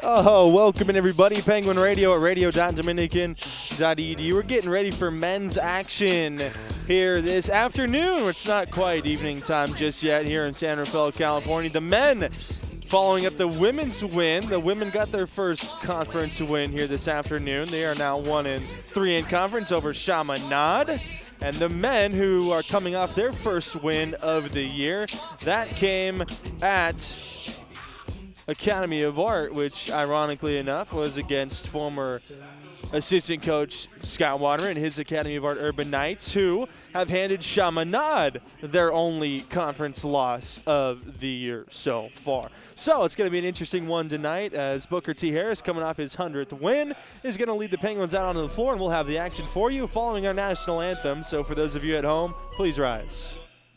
Oh, welcome in everybody. Penguin Radio at radio.dominican.edu. We're getting ready for men's action here this afternoon. It's not quite evening time just yet here in San Rafael, California. The men following up the women's win. The women got their first conference win here this afternoon. They are now 1-3 in conference over Chaminade. And the men who are coming off their first win of the year, that came at Academy of Art, which ironically enough was against former assistant coach Scott Water and his Academy of Art Urban Knights, who have handed Chaminade their only conference loss of the year so far. So it's going to be an interesting one tonight as Booker T. Harris, coming off his 100th win, is going to lead the Penguins out onto the floor, and we'll have the action for you following our national anthem. So for those of you at home, please rise.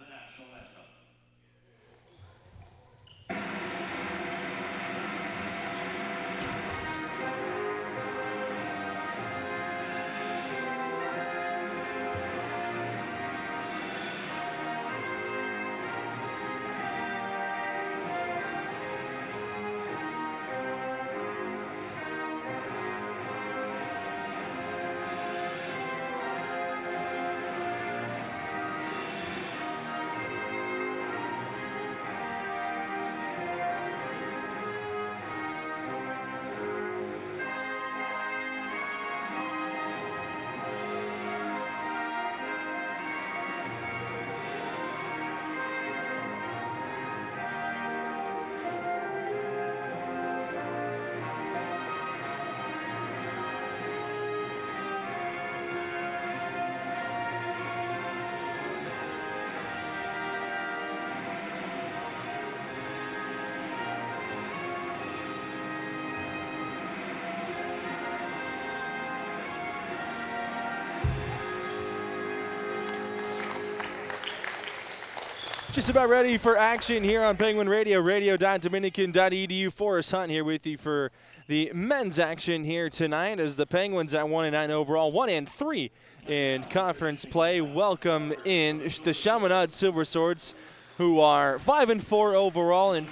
Just about ready for action here on Penguin Radio, radio.dominican.edu. Forrest Hunt here with you for the men's action here tonight as the Penguins at 1-9 overall, 1-3 in conference play. Welcome in the Chaminade Silver Swords, who are 5-4 overall and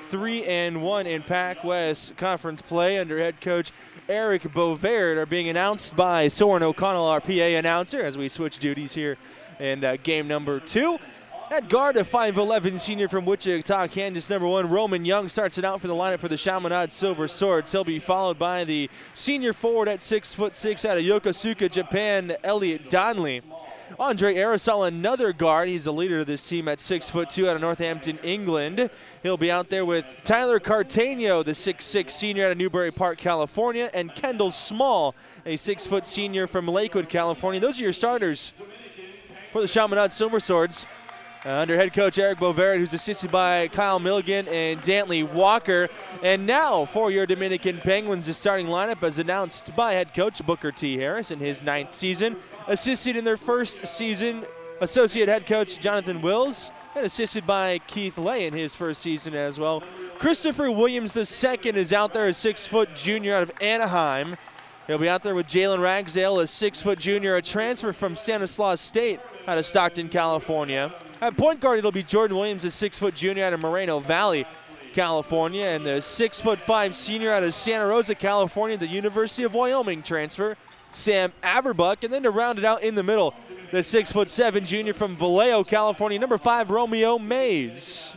3-1 in Pac West conference play under head coach Eric Bovaird, are being announced by Soren O'Connell, our PA announcer, as we switch duties here in game number 2. At guard, a 5'11 senior from Wichita, Kansas, number 1, Roman Young, starts it out for the lineup for the Chaminade Silver Swords. He'll be followed by the senior forward at 6'6" out of Yokosuka, Japan, Elliot Donnelly. Andre Aerosol, another guard. He's the leader of this team at 6'2" out of Northampton, England. He'll be out there with Tyler Cartano, the 6'6 senior out of Newbury Park, California, and Kendall Small, a 6' senior from Lakewood, California. Those are your starters for the Chaminade Silver Swords. Under head coach Eric Bovaird, who's assisted by Kyle Milligan and Dantley Walker. And now for your Dominican Penguins, the starting lineup as announced by head coach Booker T. Harris in his 9th season. Assisted in their first season, associate head coach Jonathan Wills, and assisted by Keith Lay in his first season as well. Christopher Williams II is out there, a 6' junior out of Anaheim. He'll be out there with Jalen Ragsdale, a 6' junior, a transfer from Stanislaus State out of Stockton, California. At point guard, it'll be Jordan Williams, a 6' junior out of Moreno Valley, California, and the 6'5" senior out of Santa Rosa, California, the University of Wyoming transfer, Sam Averbuck. And then to round it out in the middle, the 6'7" junior from Vallejo, California, number 5, Romeo Mays.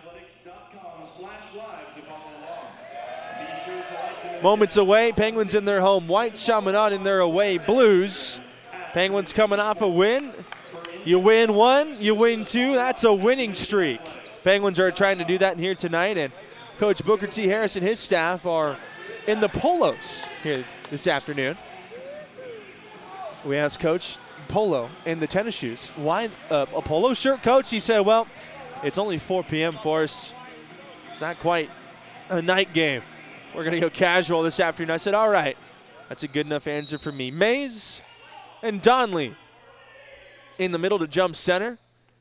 Moments away, Penguins in their home white, Chaminade in their away blues. Penguins coming off a win. You win 1, you win 2, that's a winning streak. Penguins are trying to do that here tonight, and Coach Booker T. Harris and his staff are in the polos here this afternoon. We asked Coach Polo in the tennis shoes, why a polo shirt, Coach? He said, well, it's only 4 p.m. for us. It's not quite a night game. We're going to go casual this afternoon. I said, all right, that's a good enough answer for me. Mays and Donnelly in the middle to jump center.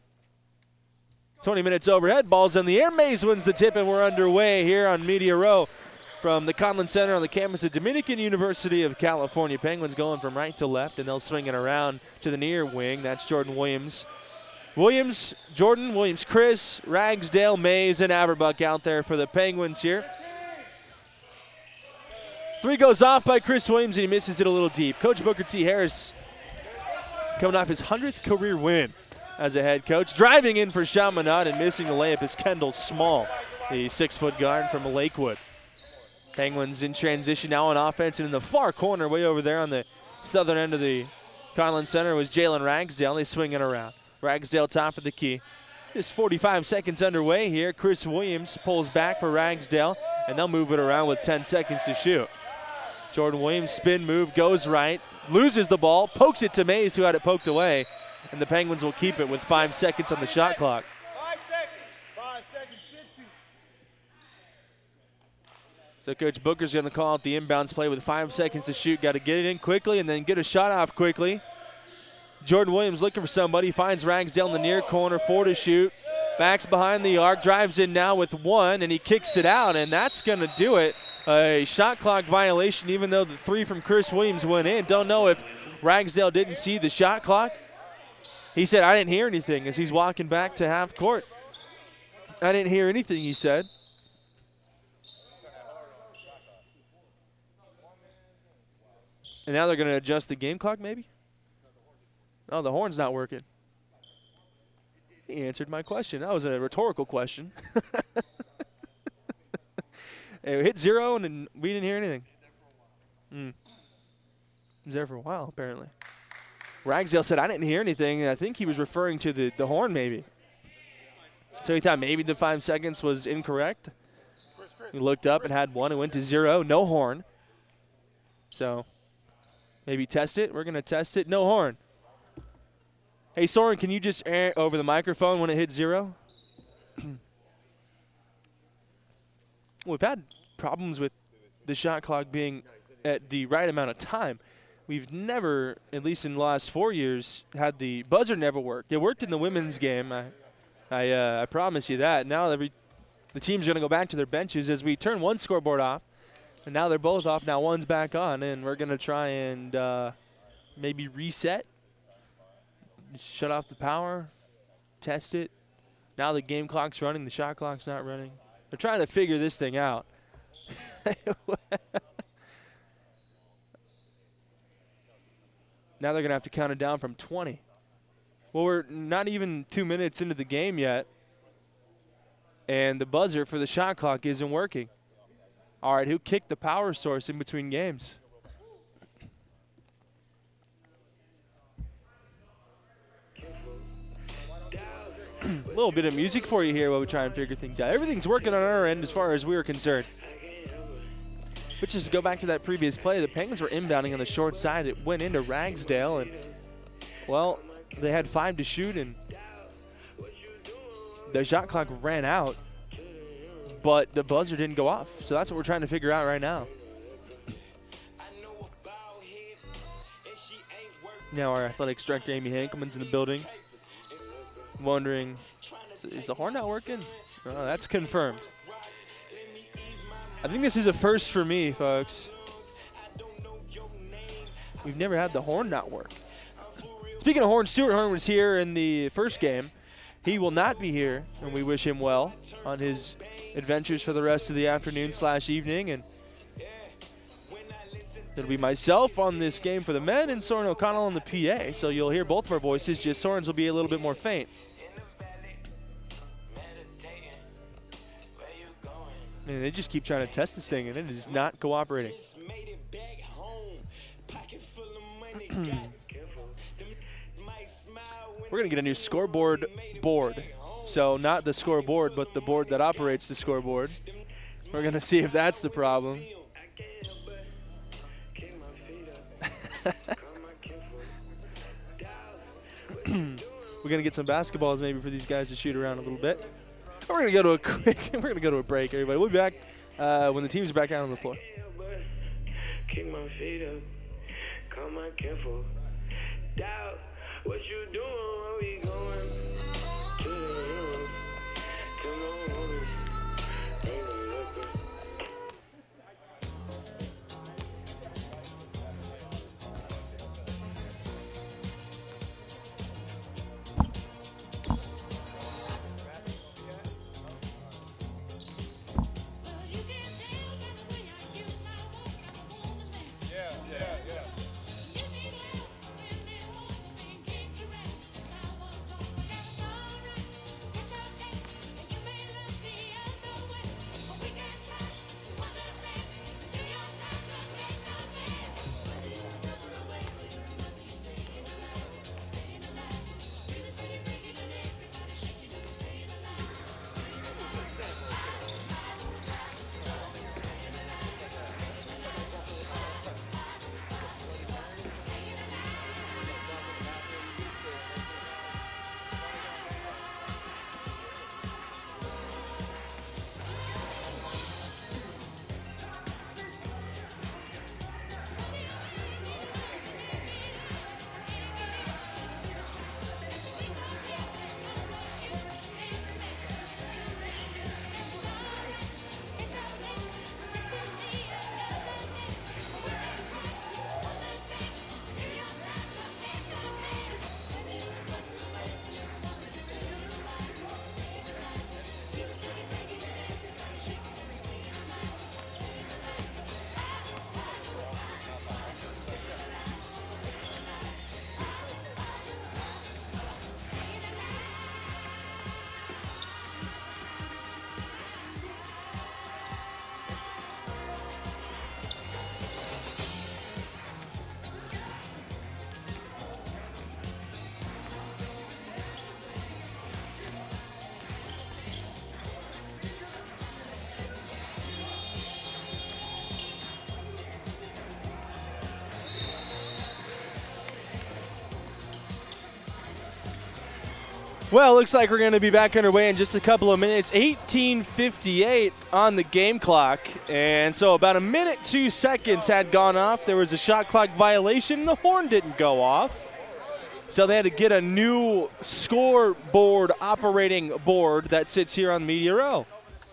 20 minutes overhead, ball's in the air. Mays wins the tip, and we're underway here on Media Row from the Conlin Center on the campus of Dominican University of California. Penguins going from right to left, and they'll swing it around to the near wing. That's Jordan Williams. Jordan, Williams, Chris, Ragsdale, Mays, and Averbuck out there for the Penguins here. Three goes off by Chris Williams, and he misses it a little deep. Coach Booker T. Harris coming off his 100th career win as a head coach. Driving in for Chaminade and missing the layup is Kendall Small, the 6-foot guard from Lakewood. Penguins in transition now on offense, and in the far corner, way over there on the southern end of the Conlon Center, was Jalen Ragsdale. They swing it around. Ragsdale top of the key. Just 45 seconds underway here. Chris Williams pulls back for Ragsdale, and they'll move it around with 10 seconds to shoot. Jordan Williams spin move, goes right, loses the ball, pokes it to Mays, who had it poked away, and the Penguins will keep it with 5 seconds on the shot clock. 5 seconds. 5 seconds, 60. So Coach Booker's going to call out the inbounds play with 5 seconds to shoot. Got to get it in quickly and then get a shot off quickly. Jordan Williams looking for somebody, finds Ragsdale in the near corner, 4 to shoot. Backs behind the arc, drives in now with 1, and he kicks it out, and that's going to do it. A shot clock violation, even though the 3 from Chris Williams went in. Don't know if Ragsdale didn't see the shot clock. He said, I didn't hear anything as he's walking back to half court. I didn't hear anything, he said. And now they're going to adjust the game clock, maybe? Oh, the horn's not working. He answered my question. That was a rhetorical question. It hit 0, and then we didn't hear anything. He's there for a while, apparently. Ragsdale said, I didn't hear anything, and I think he was referring to the horn, maybe. So he thought maybe the 5 seconds was incorrect. He looked up and had 1. It went to 0, no horn. So maybe test it. We're going to test it. No horn. Hey, Soren, can you just air over the microphone when it hits 0? We've had problems with the shot clock being at the right amount of time. We've never, at least in the last 4 years, had the buzzer never work. It worked in the women's game. I promise you that. Now the team's going to go back to their benches as we turn one scoreboard off, and now they're both off. Now one's back on, and we're going to try and maybe reset, shut off the power, test it. Now the game clock's running, the shot clock's not running. They're trying to figure this thing out. Now they're going to have to count it down from 20. Well, we're not even 2 minutes into the game yet, and the buzzer for the shot clock isn't working. All right, who kicked the power source in between games? A little bit of music for you here while we try and figure things out. Everything's working on our end as far as we were concerned. But just to go back to that previous play, the Penguins were inbounding on the short side. It went into Ragsdale, and, well, they had 5 to shoot, and the shot clock ran out, but the buzzer didn't go off. So that's what we're trying to figure out right now. Now our athletics director, Amy Hankelman's in the building, wondering, is the horn not working? Oh, that's confirmed. I think this is a first for me, folks. We've never had the horn not work. Speaking of horn, Stuart Horn was here in the first game. He will not be here, and we wish him well on his adventures for the rest of the afternoon/evening. And it'll be myself on this game for the men and Soren O'Connell on the PA. So you'll hear both of our voices, just Soren's will be a little bit more faint. And they just keep trying to test this thing, and it is not cooperating. We're going to get a new scoreboard board. So not the scoreboard, but the board that operates the scoreboard. We're going to see if that's the problem. We're going to get some basketballs maybe for these guys to shoot around a little bit. We're going to go to a break, everybody. We'll be back when the teams are back out on the floor. Kick my feet up, call my careful. Doubt what you doing, where we going? To the room, to my woman. Ain't no looking. Well, looks like we're going to be back underway in just a couple of minutes. 18:58 on the game clock. And so about a minute, 2 seconds had gone off. There was a shot clock violation. The horn didn't go off. So they had to get a new scoreboard operating board that sits here on Media Row.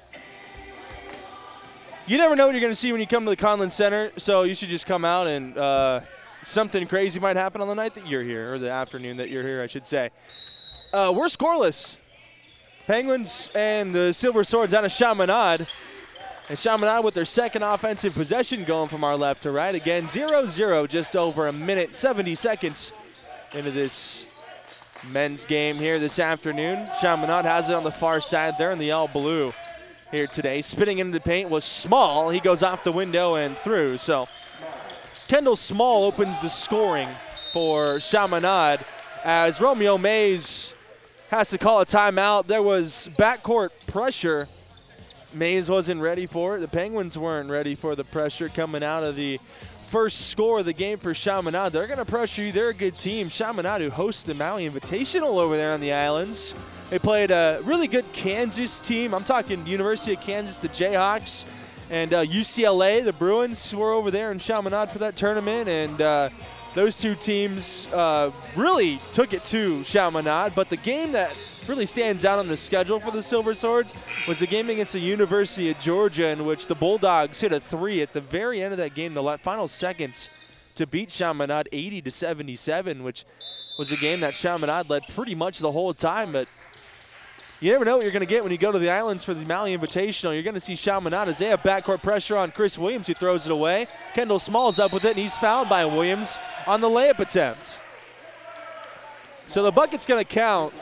You never know what you're going to see when you come to the Conlin Center, so you should just come out and something crazy might happen on the night that you're here, or the afternoon that you're here, I should say. We're scoreless. Penguins and the Silver Swords out of Chaminade. And Chaminade with their second offensive possession going from our left to right. Again, 0-0, just over a minute, 70 seconds into this men's game here this afternoon. Chaminade has it on the far side there in the all blue here today. Spinning into the paint was Small. He goes off the window and through. So Kendall Small opens the scoring for Chaminade as Romeo Mays has to call a timeout. There was backcourt pressure. Mays wasn't ready for it. The Penguins weren't ready for the pressure coming out of the first score of the game for Chaminade. They're going to pressure you. They're a good team. Chaminade, who hosts the Maui Invitational over there on the islands. They played a really good Kansas team. I'm talking University of Kansas, the Jayhawks, and UCLA, the Bruins, were over there in Chaminade for that tournament. And those two teams really took it to Chaminade. But the game that really stands out on the schedule for the Silver Swords was the game against the University of Georgia, in which the Bulldogs hit a three at the very end of that game, the final seconds, to beat Chaminade 80-77, which was a game that Chaminade led pretty much the whole time. But you never know what you're going to get when you go to the islands for the Maui Invitational. You're going to see Chaminade as they have backcourt pressure on Chris Williams, who throws it away. Kendall Small's up with it, and he's fouled by Williams on the layup attempt. So the bucket's going to count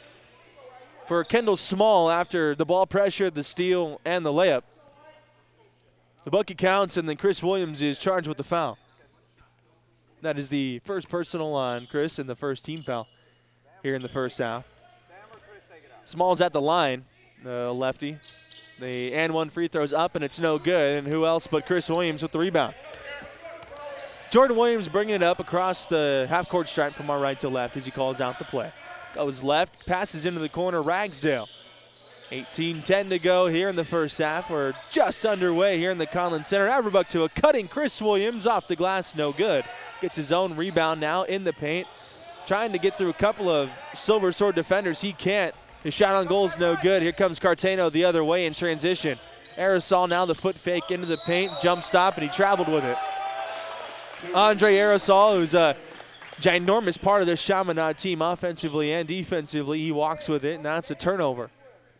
for Kendall Small after the ball pressure, the steal, and the layup. The bucket counts, and then Chris Williams is charged with the foul. That is the first personal on Chris and the first team foul here in the first half. Small's at the line, the lefty. The and one free throw's up, and it's no good. And who else but Chris Williams with the rebound. Jordan Williams bringing it up across the half-court stripe from our right to left as he calls out the play. Goes left, passes into the corner, Ragsdale. 18-10 to go here in the first half. We're just underway here in the Conlin Center. Averbuck to a cutting Chris Williams off the glass, no good. Gets his own rebound now in the paint. Trying to get through a couple of Silver Sword defenders. He can't. His shot on goal is no good. Here comes Cartano the other way in transition. Aerosol now the foot fake into the paint, jump stop, and he traveled with it. Andre Aerosol, who's a ginormous part of this Chaminade team offensively and defensively, he walks with it, and that's a turnover.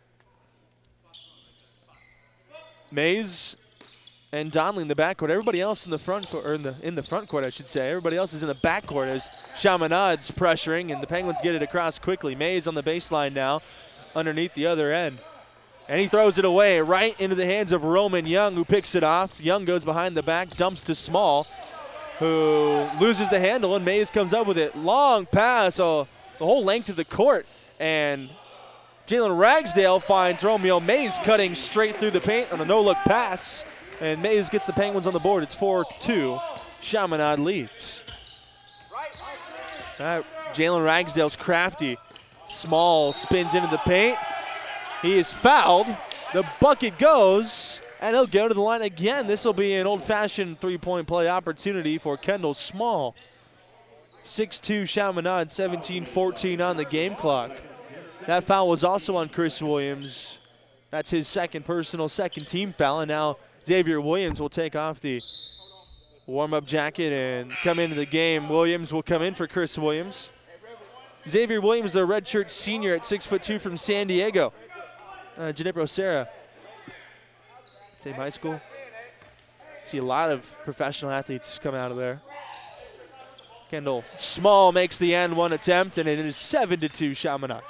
Mays and Donley in the backcourt. Everybody else in the front court, or in the front court, I should say. Everybody else is in the backcourt as Chaminade's pressuring, and the Penguins get it across quickly. Mays on the baseline now, underneath the other end. And he throws it away right into the hands of Roman Young, who picks it off. Young goes behind the back, dumps to Small, who loses the handle, and Mays comes up with it. Long pass, the whole length of the court, and Jalen Ragsdale finds Romeo Mays cutting straight through the paint on a no-look pass, and Mays gets the Penguins on the board. It's 4-2. Chaminade leads. Jalen Ragsdale's crafty. Small spins into the paint. He is fouled. The bucket goes, and he'll go to the line again. This will be an old-fashioned three-point play opportunity for Kendall Small. 6-2 Chaminade, 17-14 on the game clock. That foul was also on Chris Williams. That's his second personal, second team foul, and now Xavier Williams will take off the warm-up jacket and come into the game. Williams will come in for Chris Williams. Xavier Williams, the redshirt senior at 6'2" from San Diego. Ginebra Serra, same high school. See a lot of professional athletes come out of there. Kendall Small makes the and one attempt, and it is 7-2 Chaminade.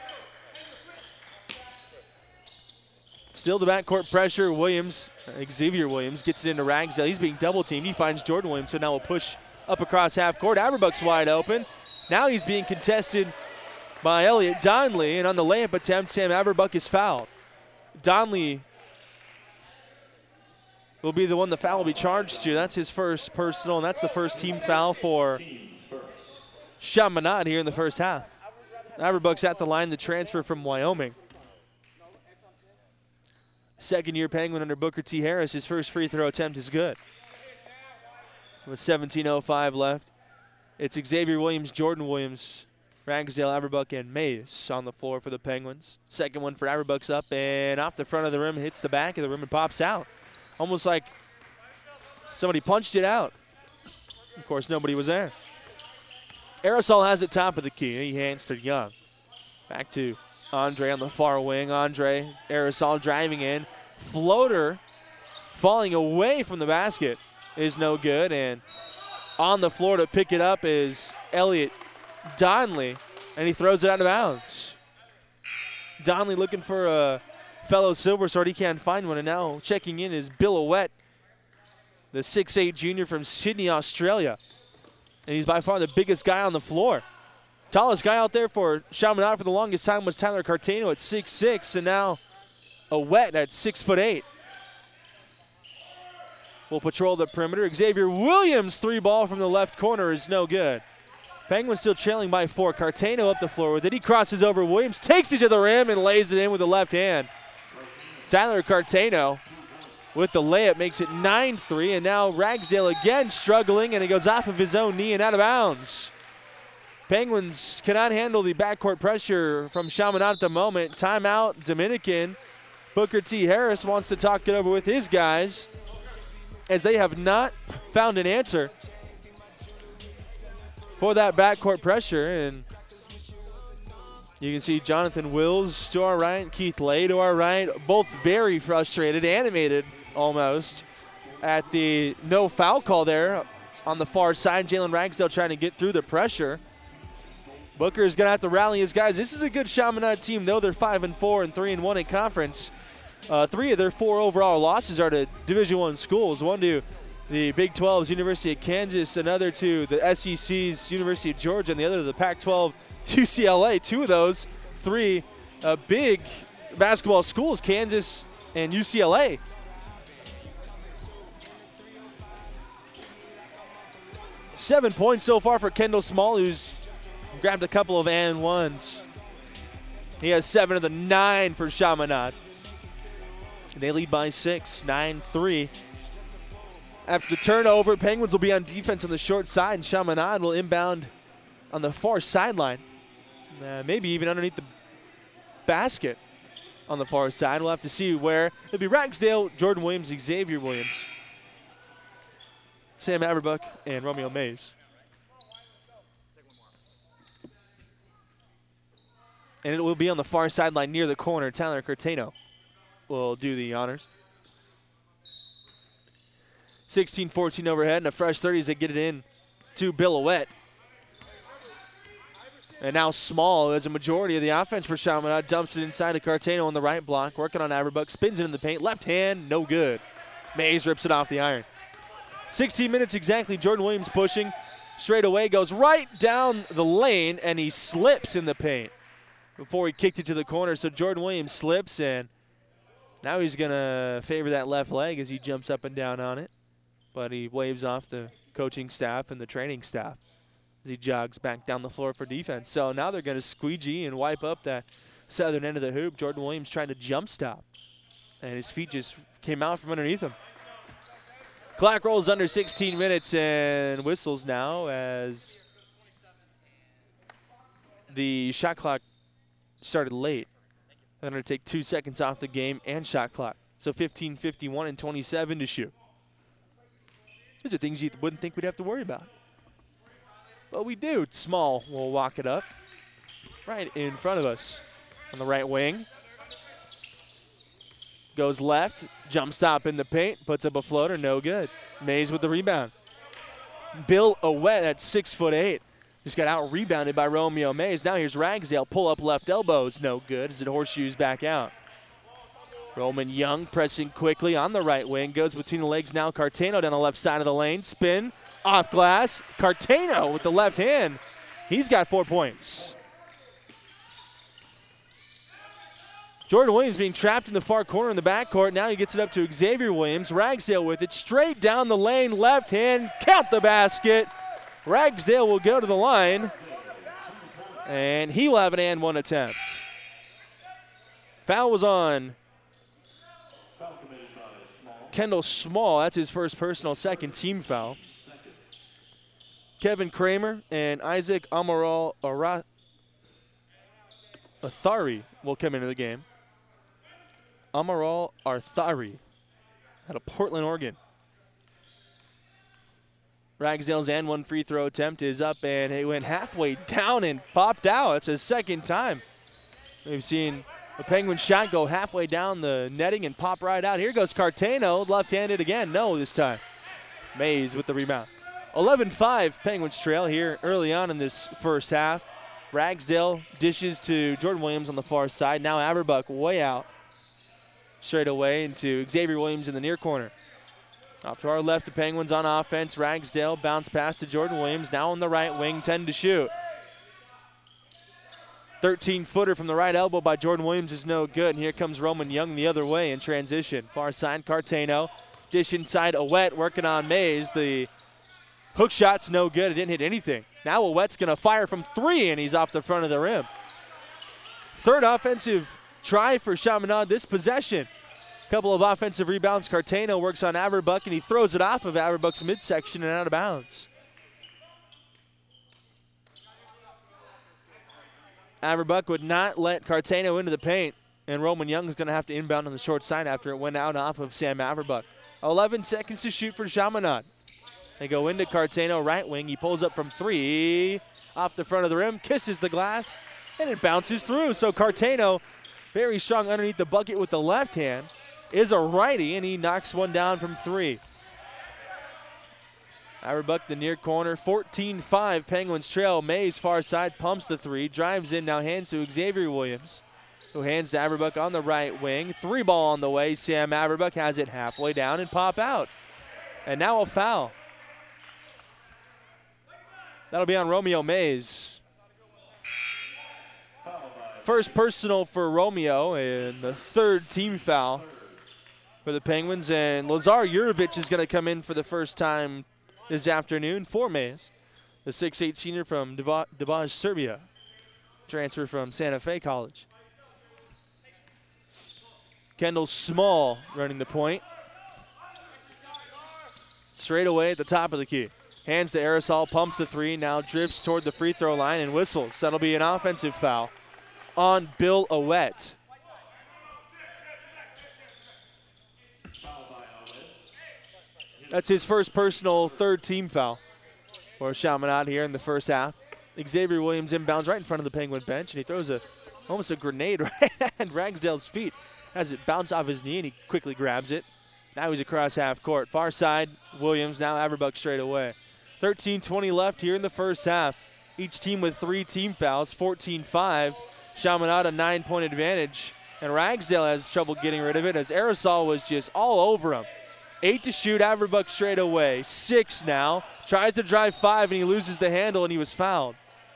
Still the backcourt pressure. Williams, Xavier Williams, gets it into Ragsdale. He's being double-teamed. He finds Jordan Williams, so now we'll push up across half court. Averbuck's wide open. Now he's being contested by Elliot Donley, and on the layup attempt, Sam Averbuck is fouled. Donley will be the one the foul will be charged to. That's his first personal, and that's the first team foul for Chaminade here in the first half. Averbuck's at the line, the transfer from Wyoming. Second-year Penguin under Booker T. Harris. His first free throw attempt is good. With 17:05 left, it's Xavier Williams, Jordan Williams, Ragsdale, Averbuck, and Mays on the floor for the Penguins. Second one for Averbuck's up and off the front of the rim, hits the back of the rim and pops out. Almost like somebody punched it out. Of course, nobody was there. Aerosol has it top of the key. He hands to Young. Back to Andre on the far wing. Andre, Aerosol driving in. Floater falling away from the basket is no good. And on the floor to pick it up is Elliot Donley, and he throws it out of bounds. Donley looking for a fellow Silver Sword. He can't find one, and now checking in is Bill Owett, the 6'8 junior from Sydney, Australia. And he's by far the biggest guy on the floor. Tallest guy out there for Chaminade for the longest time was Tyler Cartano at 6'6", and now Owett at 6'8". Will patrol the perimeter. Xavier Williams' three ball from the left corner is no good. Penguins still trailing by 4. Cartano up the floor with it. He crosses over Williams, takes it to the rim, and lays it in with the left hand. Tyler Cartano with the layup makes it 9-3, and now Ragsdale again struggling, and it goes off of his own knee and out of bounds. Penguins cannot handle the backcourt pressure from Chaminade at the moment. Timeout, Dominican. Booker T. Harris wants to talk it over with his guys, as they have not found an answer for that backcourt pressure. And you can see Jonathan Wills to our right, Keith Lay to our right, both very frustrated, animated almost, at the no foul call there on the far side. Jalen Ragsdale trying to get through the pressure. Booker is going to have to rally his guys. This is a good Chaminade team, though. They're 5-4 and 3-1 in conference. 3 of their 4 overall losses are to Division I schools. One to the Big 12's University of Kansas, another to the SEC's University of Georgia, and the other to the Pac-12 UCLA. 2 of those 3 big basketball schools, Kansas and UCLA. Seven points so far for Kendall Small, who's grabbed a couple of and ones. He has 7 of the 9 for Chaminade. They lead by 6, 9-3. After the turnover, Penguins will be on defense on the short side, and Chaminade will inbound on the far sideline. Maybe even underneath the basket on the far side. We'll have to see where. It'll be Ragsdale, Jordan Williams, Xavier Williams, Sam Averbuck, and Romeo Mays. And it will be on the far sideline near the corner. Tyler Cartano will do the honors. 16-14 overhead, and a fresh 30 as they get it in to Bill Owett. And now Small, as a majority of the offense for Chaminade, dumps it inside to Cartano on the right block, working on Averbuck, spins it in the paint, left hand, no good. Mays rips it off the iron. 16 minutes exactly, Jordan Williams pushing. Straight away, goes right down the lane, and he slips in the paint before he kicked it to the corner. So Jordan Williams slips, and now he's going to favor that left leg as he jumps up and down on it. But he waves off the coaching staff and the training staff as he jogs back down the floor for defense. So now they're going to squeegee and wipe up that southern end of the hoop. Jordan Williams trying to jump stop, and his feet just came out from underneath him. Clock rolls under 16 minutes and whistles now as the shot clock started late. They're going to take 2 seconds off the game and shot clock. So 15:51 and 27 to shoot. These are things you wouldn't think we'd have to worry about. But we do. Small will walk it up right in front of us on the right wing. Goes left, jump stop in the paint, puts up a floater, no good. Mays with the rebound. Bill Owett at 6'8". Just got out-rebounded by Romeo Mays. Now here's Ragsdale, pull up left elbow, it's no good as it horseshoes back out. Roman Young pressing quickly on the right wing, goes between the legs now. Cartano down the left side of the lane, spin, off glass. Cartano with the left hand, he's got 4 points. Jordan Williams being trapped in the far corner in the backcourt. Now he gets it up to Xavier Williams. Ragsdale with it, straight down the lane, left hand, count the basket. Ragsdale will go to the line. And he will have an and one attempt. Foul was on Kendall Small. That's his first personal, second team foul. Kevin Kramer and Isaac Amaral Athari will come into the game. Amaral Arthari out of Portland, Oregon. Ragsdale's and one free throw attempt is up, and it went halfway down and popped out. It's his second time. We've seen a Penguin shot go halfway down the netting and pop right out. Here goes Cartano, left-handed again. No this time. Mays with the rebound. 11-5 Penguins trail here early on in this first half. Ragsdale dishes to Jordan Williams on the far side. Now Averbuck way out. Straight away into Xavier Williams in the near corner. Off to our left, the Penguins on offense. Ragsdale bounce pass to Jordan Williams. Now on the right wing, 10 to shoot. 13-footer from the right elbow by Jordan Williams is no good. And here comes Roman Young the other way in transition. Far side, Cartano. Dish inside, Owett working on Mays. The hook shot's no good. It didn't hit anything. Now Owett's going to fire from three, and he's off the front of the rim. Third offensive try for Chaminade this possession. Couple of offensive rebounds. Cartano works on Averbuck, and he throws it off of Averbuck's midsection and out of bounds. Averbuck would not let Cartano into the paint, and Roman Young is going to have to inbound on the short side after it went out off of Sam Averbuck. 11 seconds to shoot for Chaminade. They go into Cartano, right wing. He pulls up from three, off the front of the rim, kisses the glass, and it bounces through. So Cartano, very strong underneath the bucket with the left hand, is a righty, and he knocks one down from three. Averbuck, the near corner, 14-5, Penguins trail. Mays, far side, pumps the three, drives in, now hands to Xavier Williams, who hands to Averbuck on the right wing. Three ball on the way. Sam Averbuck has it halfway down and pop out. And now a foul. That'll be on Romeo Mays. First personal for Romeo, and the third team foul for the Penguins. And Lazar Jurovic is going to come in for the first time this afternoon for Mays. The 6'8 senior from Debaj, Serbia. Transfer from Santa Fe College. Kendall Small running the point. Straight away at the top of the key. Hands to Aerosol, pumps the three, now drifts toward the free throw line and whistles. That'll be an offensive foul on Bill Owett. That's his first personal third team foul for Chaminade here in the first half. Xavier Williams inbounds right in front of the Penguin bench, and he throws almost a grenade right at Ragsdale's feet. Has it bounce off his knee, and he quickly grabs it. Now he's across half court. Far side, Williams, now Averbuck straight away. 13:20 left here in the first half. Each team with three team fouls, 14-5. Chaminade a 9-point advantage, and Ragsdale has trouble getting rid of it as Aerosol was just all over him. 8 to shoot, Averbuck straight away. 6 now, tries to drive 5, and he loses the handle, and he was fouled.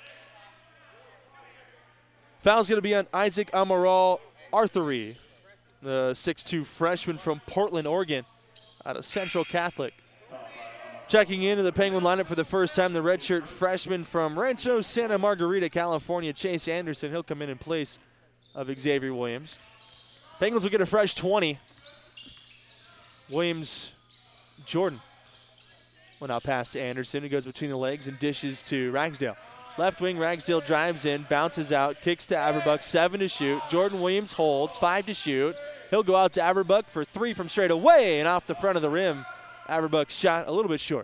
Foul's going to be on Isaac Amaral Arthuri, the 6'2 freshman from Portland, Oregon, out of Central Catholic. Checking into the Penguin lineup for the first time, the redshirt freshman from Rancho Santa Margarita, California, Chase Anderson. He'll come in place of Xavier Williams. Penguins will get a fresh 20. Williams, Jordan will now pass to Anderson, who goes between the legs and dishes to Ragsdale. Left wing, Ragsdale drives in, bounces out, kicks to Averbuck, 7 to shoot. Jordan Williams holds, 5 to shoot. He'll go out to Averbuck for 3 from straight away and off the front of the rim. Averbuck's shot a little bit short.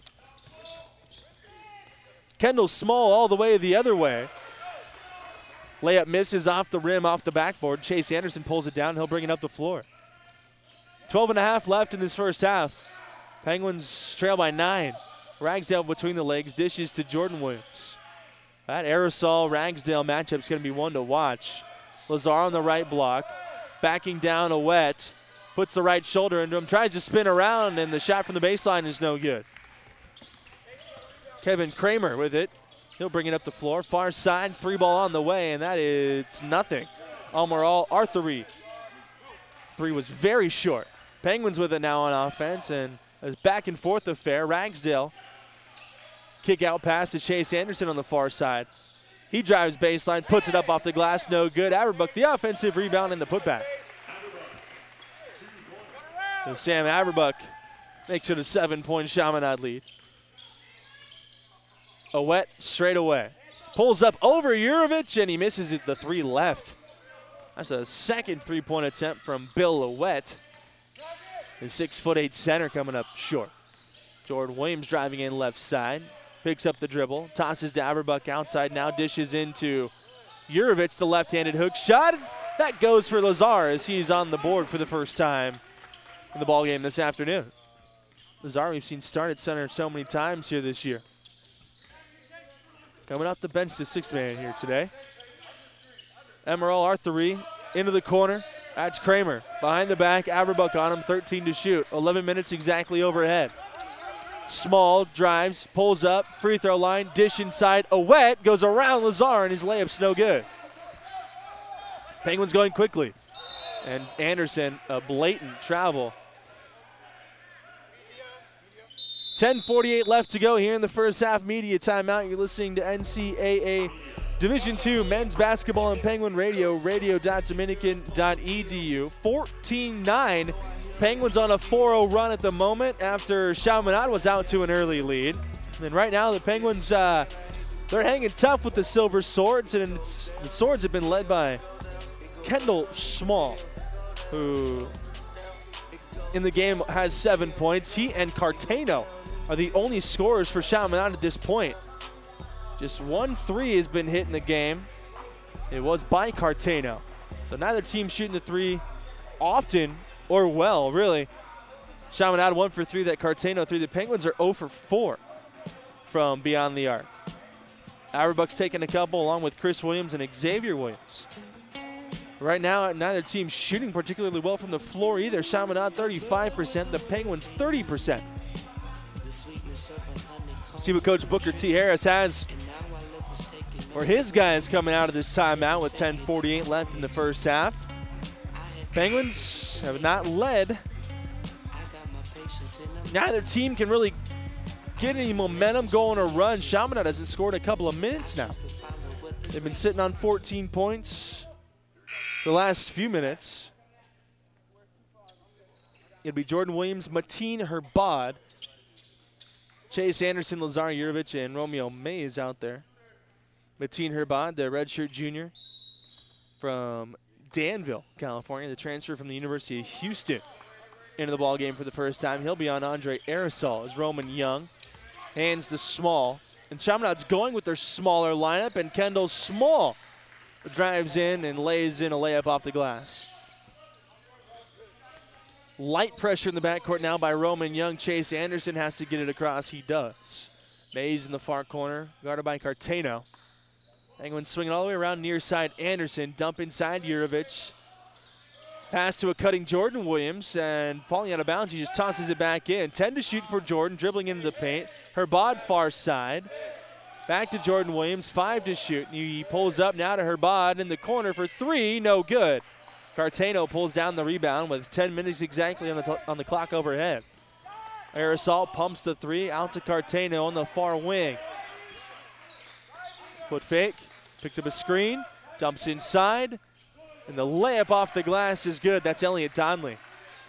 Kendall Small all the way the other way. Layup misses off the rim, off the backboard. Chase Anderson pulls it down. He'll bring it up the floor. 12.5 left in this first half. Penguins trail by 9. Ragsdale between the legs, dishes to Jordan Williams. That Aerosol-Ragsdale matchup is going to be one to watch. Lazar on the right block. Backing down Owett. Puts the right shoulder into him. Tries to spin around, and the shot from the baseline is no good. Kevin Kramer with it. He'll bring it up the floor. Far side, 3 ball on the way, and that is nothing. Amaral Arthuri. 3 was very short. Penguins with it now on offense, and a back and forth affair. Ragsdale. Kick out pass to Chase Anderson on the far side. He drives baseline, puts it up off the glass, no good. Averbuch, the offensive rebound and the putback. So Sam Averbuch makes it a 7-point Chaminade lead. Ouellette straight away. Pulls up over Jurevich, and he misses it, the three left. That's a second three-point attempt from Bill Ouellette. The 6'8" center coming up short. Jordan Williams driving in left side. Picks up the dribble, tosses to Averbuch outside now, dishes into Jurevich, the left-handed hook shot. That goes for Lazar as he's on the board for the first time in the ballgame this afternoon. Lazar we've seen start at center so many times here this year. Coming off the bench, the sixth man here today. Emerald R3 into the corner. That's Kramer. Behind the back, Averbuch on him, 13 to shoot. 11 minutes exactly overhead. Small drives, pulls up, free throw line, dish inside. Ouellette goes around Lazar, and his layup's no good. Penguins going quickly. And Anderson, a blatant travel. 10:48 left to go here in the first half. Media timeout. You're listening to NCAA Division II Men's Basketball on Penguin Radio, radio.dominican.edu. 14-9. Penguins on a 4-0 run at the moment after Chaminade was out to an early lead. And right now the Penguins, they're hanging tough with the Silver Swords, and the Swords have been led by Kendall Small, who in the game has 7 points. He and Cartano are the only scorers for Chaminade at this point. Just 1 3 has been hit in the game. It was by Cartano. So neither team shooting the three often or well, really. Chaminade 1 for 3, that Cartano 3. The Penguins are 0 for 4 from beyond the arc. Averbuch's taking a couple along with Chris Williams and Xavier Williams. Right now, neither team shooting particularly well from the floor either. Chaminade 35%, the Penguins 30%. See what Coach Booker T. Harris has for his guys coming out of this timeout with 10:48 left in the first half. Penguins have not led. Neither team can really get any momentum going or run. Chaminade hasn't scored a couple of minutes now. They've been sitting on 14 points the last few minutes. It'll be Jordan Williams, Mateen Herbad, Chase Anderson, Lazar Jurevich, and Romeo Mays out there. Mateen Herbad, the redshirt junior from Danville, California, the transfer from the University of Houston into the ballgame for the first time. He'll be on Andre Aerosol as Roman Young hands the Small. And Chaminade's going with their smaller lineup, and Kendall Small drives in and lays in a layup off the glass. Light pressure in the backcourt now by Roman Young. Chase Anderson has to get it across. He does. Mays in the far corner, guarded by Cartano. Penguins swinging all the way around near side. Anderson dump inside Jurevich. Pass to a cutting Jordan Williams, and falling out of bounds, he just tosses it back in. 10 to shoot for Jordan, dribbling into the paint. Herbad far side. Back to Jordan Williams, 5 to shoot. He pulls up now to Herbad in the corner for 3, no good. Cartano pulls down the rebound with 10 minutes exactly on the clock overhead. Aerosol pumps the 3 out to Cartano on the far wing. Foot fake, picks up a screen, dumps inside, and the layup off the glass is good. That's Elliot Donley.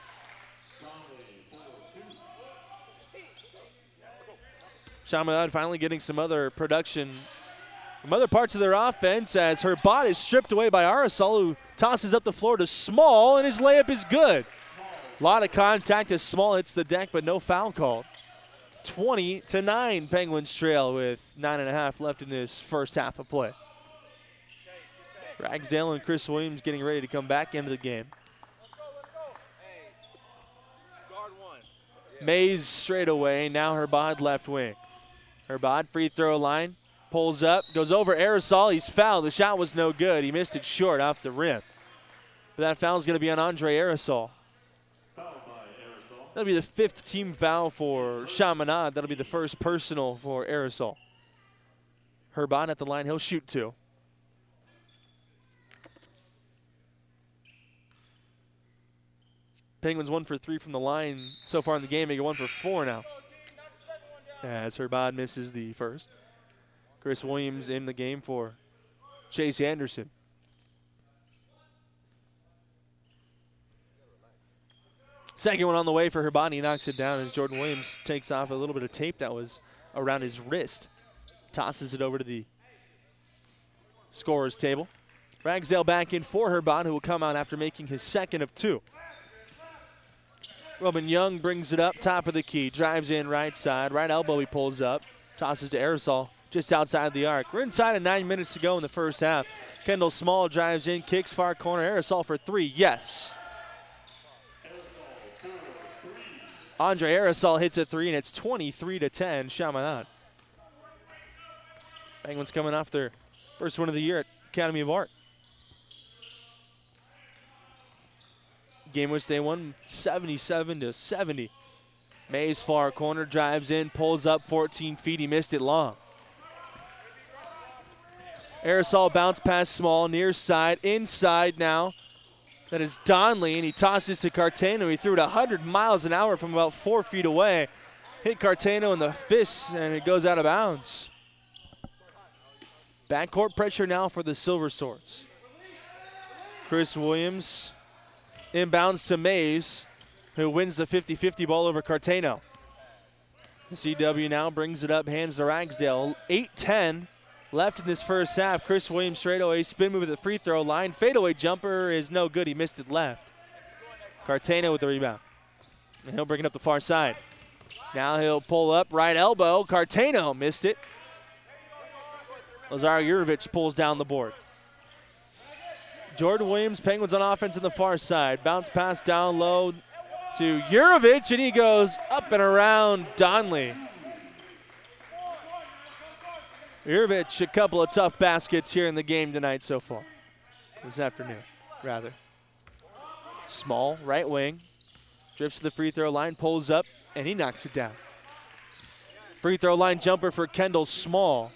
Chaminade finally getting some other production from other parts of their offense as Herbad is stripped away by Aerosol, who tosses up the floor to Small, and his layup is good. A lot of contact as Small hits the deck, but no foul called. 20-9 Penguins trail with 9.5 left in this first half of play. Ragsdale and Chris Williams getting ready to come back into the game. Mays straight away, now Herbad left wing. Herbad free throw line, pulls up, goes over Aerosol, he's fouled. The shot was no good, he missed it short off the rim. But that foul is going to be on Andre Aerosol. That'll be the 5th team foul for Chaminade. That'll be the first personal for Aerosol. Herbad at the line, he'll shoot 2. Penguins 1 for 3 from the line so far in the game. They go 1 for 4 now, as Herbad misses the first. Chris Williams in the game for Chase Anderson. Second one on the way for Herbani. He knocks it down as Jordan Williams takes off a little bit of tape that was around his wrist. Tosses it over to the scorer's table. Ragsdale back in for Herbani, who will come out after making his second of 2. Roman Young brings it up, top of the key, drives in right side. Right elbow he pulls up, tosses to Aerosol just outside the arc. We're inside of 9 minutes to go in the first half. Kendall Small drives in, kicks far corner. Aerosol for 3, yes. Andre Aerosol hits a 3, and it's 23-10, Chaminade. Penguins coming off their first win of the year at Academy of Art. Game which they won 77-70. Mays far corner, drives in, pulls up 14 feet. He missed it long. Aerosol bounce pass Small, near side, inside now. That is Donley, and he tosses to Cartano. He threw it 100 miles an hour from about 4 feet away. Hit Cartano in the fists, and it goes out of bounds. Backcourt pressure now for the Silver Swords. Chris Williams inbounds to Mays, who wins the 50-50 ball over Cartano. CW now brings it up, hands to Ragsdale. 8-10 left in this first half. Chris Williams straightaway spin move at the free throw line. Fadeaway jumper is no good. He missed it left. Cartano with the rebound. And he'll bring it up the far side. Now he'll pull up, right elbow. Cartano missed it. Lazar Jurovic pulls down the board. Jordan Williams, Penguins on offense on the far side. Bounce pass down low to Jurovic, and he goes up and around Donley. Jurovic, a couple of tough baskets here in the game tonight so far. This afternoon, rather. Small, right wing. Drifts to the free throw line, pulls up, and he knocks it down. Free throw line jumper for Kendall Small.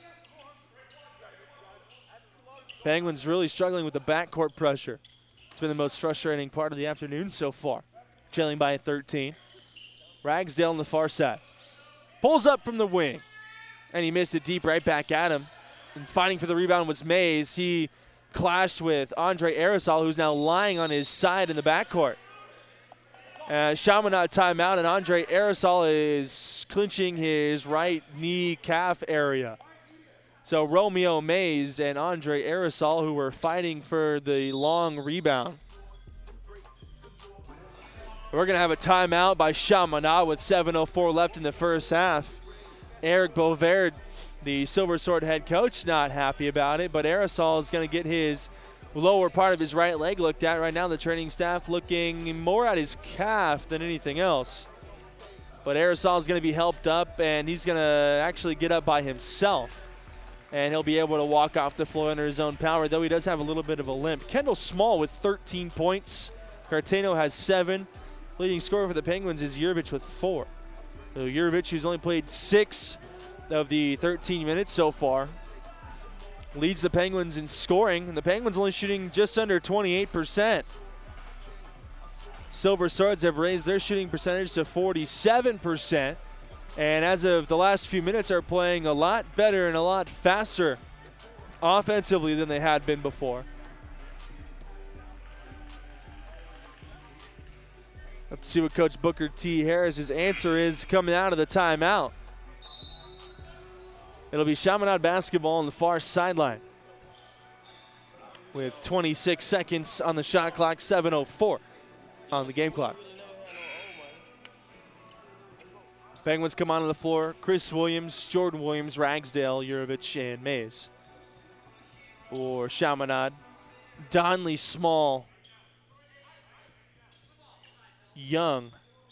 Penguins really struggling with the backcourt pressure. It's been the most frustrating part of the afternoon so far. Trailing by 13. Ragsdale on the far side. Pulls up from the wing. And he missed it deep right back at him. And fighting for the rebound was Mays. He clashed with Andre Aerosol, who's now lying on his side in the backcourt. Chaminade timeout, and Andre Aerosol is clinching his right knee calf area. So Romeo Mays and Andre Aerosol, who were fighting for the long rebound. We're going to have a timeout by Chaminade with 7:04 left in the first half. Eric Bovaird, the Silver Sword head coach, not happy about it, but Aerosol is going to get his lower part of his right leg looked at. Right now the training staff looking more at his calf than anything else. But Aerosol is going to be helped up, and he's going to actually get up by himself. And he'll be able to walk off the floor under his own power, though he does have a little bit of a limp. Kendall Small with 13 points. Cartano has 7. Leading scorer for the Penguins is Jurovic with 4. So Jurovic, who's only played 6 of the 13 minutes so far, leads the Penguins in scoring, and the Penguins only shooting just under 28%. Silver Swords have raised their shooting percentage to 47%. And as of the last few minutes, are playing a lot better and a lot faster offensively than they had been before. Let's see what Coach Booker T. Harris's answer is coming out of the timeout. It'll be Chaminade basketball on the far sideline with 26 seconds on the shot clock, 7:04 on the game clock. Penguins come onto the floor. Chris Williams, Jordan Williams, Ragsdale, Jurovic, and Mays. For Chaminade, Donley, Small, Young,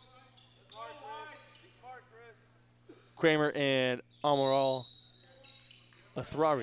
Kramer, and Amaral Athrari.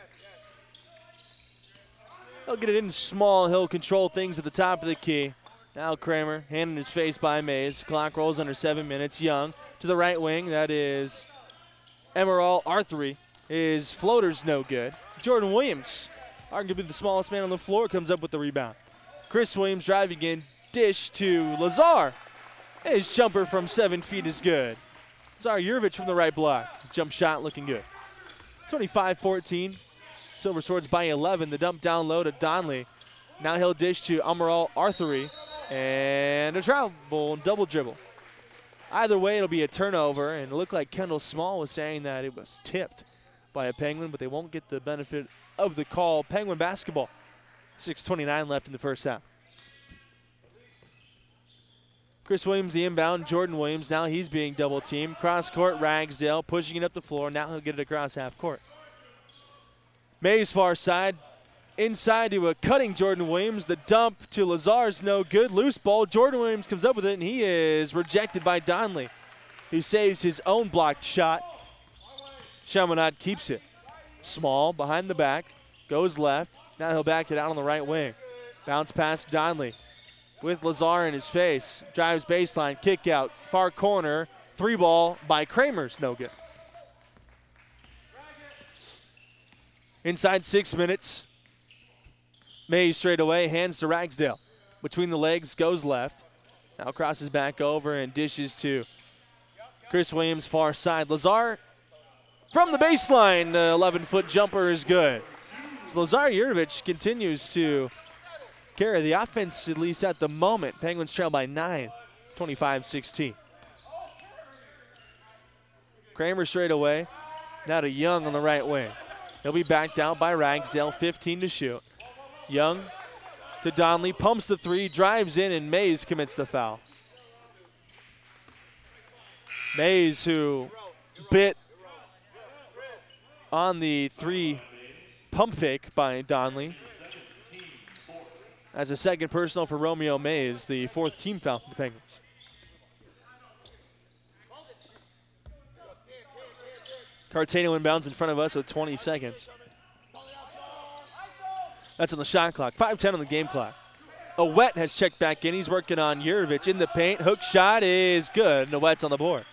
He'll get it in Small. He'll control things at the top of the key. Now Kramer, hand in his face by Mays. Clock rolls under 7 minutes. Young to the right wing. That is Emerald Arthuri. His floater's no good. Jordan Williams, arguably the smallest man on the floor, comes up with the rebound. Chris Williams driving in. Dish to Lazar. His jumper from 7 feet is good. Lazar Jurovic from the right block. Jump shot looking good. 25-14. Silver Swords by 11. The dump down low to Donley. Now he'll dish to Amaral Arthuri. And a travel double dribble. Either way, it'll be a turnover. And it looked like Kendall Small was saying that it was tipped by a Penguin, but they won't get the benefit of the call. Penguin basketball. 6:29 left in the first half. Chris Williams, the inbound. Jordan Williams, now he's being double teamed. Cross court, Ragsdale pushing it up the floor. Now he'll get it across half court. Mays far side. Inside to a cutting Jordan Williams. The dump to Lazar's no good. Loose ball. Jordan Williams comes up with it, and he is rejected by Donley, who saves his own blocked shot. Chaminade keeps it. Small behind the back. Goes left. Now he'll back it out on the right wing. Bounce past Donley with Lazar in his face. Drives baseline. Kick out. Far corner. 3-ball by Kramer's no good. Inside 6 minutes. Mays straight away. Hands to Ragsdale. Between the legs. Goes left. Now crosses back over and dishes to Chris Williams far side. Lazar from the baseline. The 11-foot jumper is good. So Lazar Yurevich continues to carry the offense, at least at the moment. Penguins trail by 9, 25-16. Kramer straight away. Now to Young on the right wing. He'll be backed out by Ragsdale, 15 to shoot. Young to Donley, pumps the three, drives in, and Mays commits the foul. Mays, who bit on the three pump fake by Donley. As a second personal for Romeo Mays, the 4th team foul for the Penguins. Cartano inbounds in front of us with 20 seconds. That's on the shot clock. 5:10 on the game clock. Owet has checked back in. He's working on Yurevich in the paint. Hook shot is good. And Owet's on the board.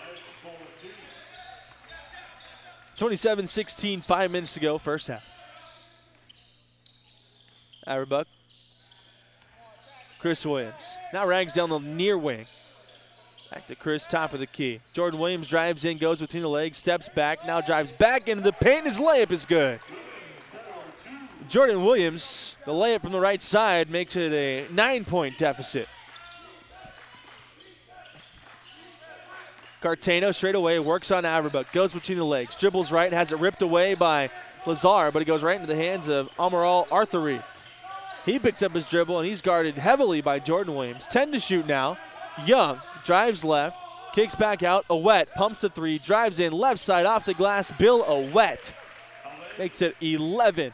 27-16, 5 minutes to go, first half. Auerbach. Chris Williams. Now Ragsdale on the near wing. Back to Chris, top of the key. Jordan Williams drives in, goes between the legs, steps back, now drives back into the paint. His layup is good. Jordan Williams, the layup from the right side, makes it a 9-point deficit. Cartano straight away, works on Auerbach, goes between the legs, dribbles right, has it ripped away by Lazar, but it goes right into the hands of Amaral Arthuri. He picks up his dribble, and he's guarded heavily by Jordan Williams. 10 to shoot now. Young drives left, kicks back out. Owet pumps the three, drives in left side off the glass. Bill Owet makes it 11.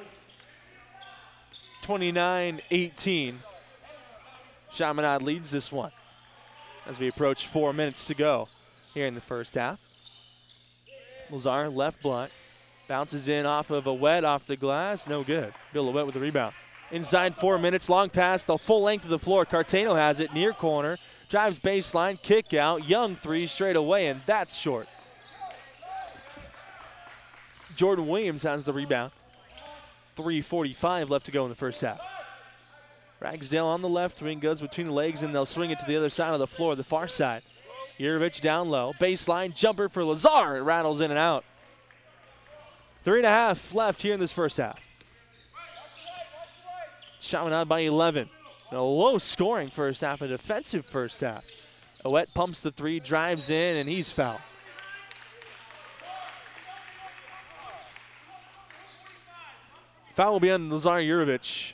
29-18. Chaminade leads this one as we approach 4 minutes to go here in the first half. Lazar left block. Bounces in off of Owet off the glass. No good. Bill Owet with the rebound. Inside 4 minutes, long pass, the full length of the floor. Cartano has it, near corner. Drives baseline, kick out. Young three straight away, and that's short. Jordan Williams has the rebound. 3:45 left to go in the first half. Ragsdale on the left wing, goes between the legs, and they'll swing it to the other side of the floor, the far side. Yurevich down low. Baseline jumper for Lazar. It rattles in and out. 3.5 left here in this first half. Chaminade by 11. A low scoring first half, a defensive first half. Owet pumps the three, drives in, and he's fouled. Foul will be on Lazar Yurevich.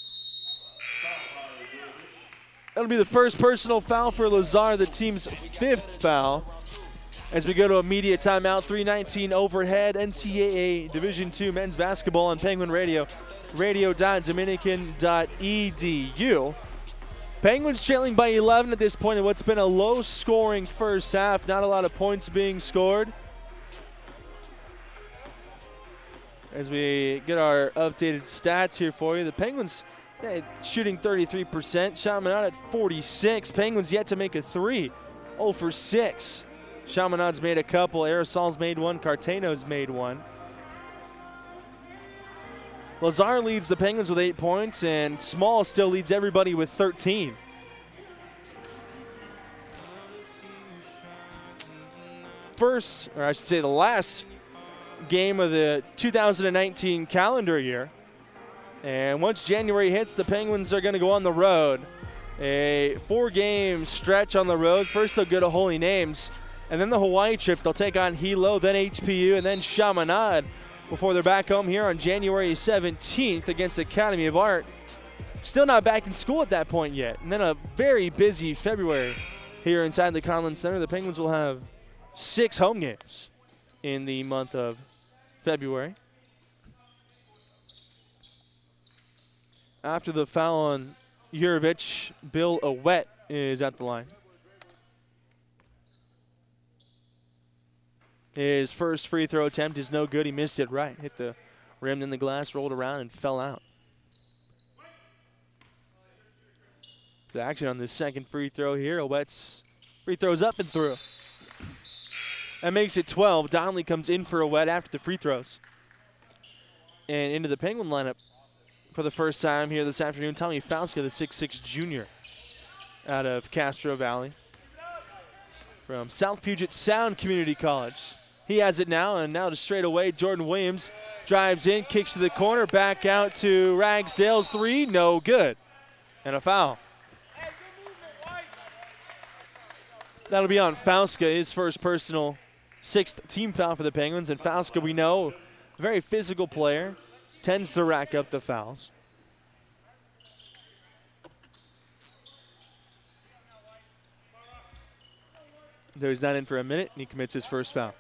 That'll be the first personal foul for Lazar, the team's 5th foul. As we go to immediate timeout, 3:19 overhead, NCAA Division II men's basketball on Penguin Radio, radio.dominican.edu. Penguins trailing by 11 at this point in what's been a low-scoring first half. Not a lot of points being scored. As we get our updated stats here for you, the Penguins shooting 33%, Chaminade at 46. Penguins yet to make a three, 0 for 6. Chaminade's made a couple, Aerosol's made one, Cartano's made one. Lazar leads the Penguins with 8 points, and Small still leads everybody with 13. First, or I should say the last game of the 2019 calendar year. And once January hits, the Penguins are going to go on the road. A 4-game stretch on the road. First they'll go to Holy Names, and then the Hawaii trip. They'll take on Hilo, then HPU, and then Chaminade before they're back home here on January 17th against Academy of Art. Still not back in school at that point yet. And then a very busy February here inside the Conlin Center. The Penguins will have 6 home games in the month of February. After the foul on Jurovic, Bill Owett is at the line. His first free throw attempt is no good. He missed it right. Hit the rim in the glass, rolled around, and fell out. The action on the second free throw here. Owett's free throws up and through. That makes it 12. Donnelly comes in for Owett after the free throws. And into the Penguin lineup for the first time here this afternoon, Tommy Fauska, the 6'6 junior out of Castro Valley from South Puget Sound Community College. He has it now, and now to straight away, Jordan Williams drives in, kicks to the corner, back out to Ragsdale's 3, no good. And a foul. That'll be on Fauska, his first personal 6th team foul for the Penguins. And Fauska, we know, a very physical player, tends to rack up the fouls. Though he's not in for a minute, and he commits his first foul.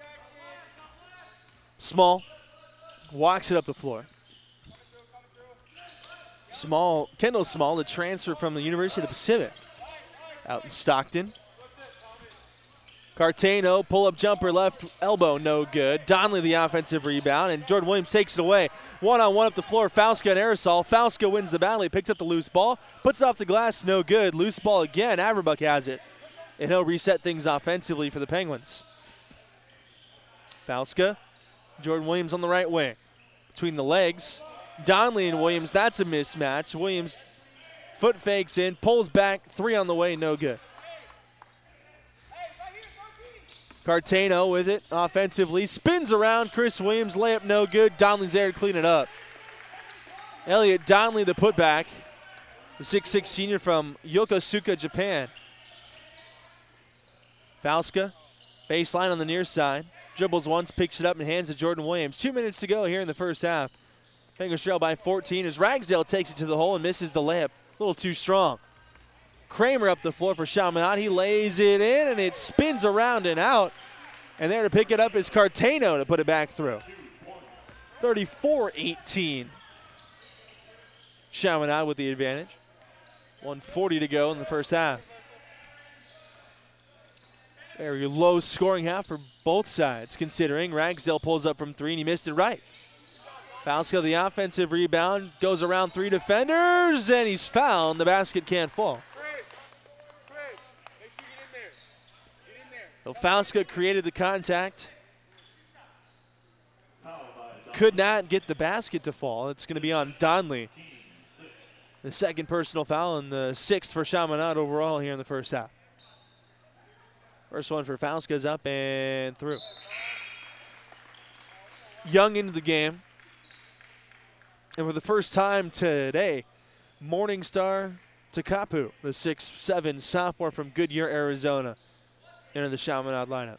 Small walks it up the floor. Kendall Small, the transfer from the University of the Pacific, out in Stockton. Cartano, pull-up jumper, left elbow, no good. Donnelly, the offensive rebound, and Jordan Williams takes it away. One-on-one up the floor, Fauska and Aerosol. Fauska wins the battle. He picks up the loose ball, puts it off the glass, no good. Loose ball again. Averbuck has it, and he'll reset things offensively for the Penguins. Fauska, Jordan Williams on the right wing. Between the legs, Donnelly and Williams, that's a mismatch. Williams foot fakes in, pulls back, 3 on the way, no good. Cartano with it offensively, spins around, Chris Williams, layup no good. Donnelly's there to clean it up. Elliot Donnelly, the putback, the 6'6 senior from Yokosuka, Japan. Fauska, baseline on the near side, dribbles once, picks it up and hands to Jordan Williams. 2 minutes to go here in the first half. Penguins trail by 14 as Ragsdale takes it to the hole and misses the layup. A little too strong. Kramer up the floor for Chaminade. He lays it in, and it spins around and out. And there to pick it up is Cartano to put it back through. 34-18. Chaminade with the advantage. 1:40 to go in the first half. Very low scoring half for both sides, considering Ragsdale pulls up from 3 and he missed it right. Fauska, the offensive rebound, goes around 3 defenders, and he's fouled. The basket can't fall. So Fauska created the contact. Could not get the basket to fall. It's going to be on Donnelly. The second personal foul and the 6th for Chaminade overall here in the first half. First one for Fauska is up and through. Young into the game. And for the first time today, Morningstar Takapu, the 6'7 sophomore from Goodyear, Arizona, into the Chaminade lineup.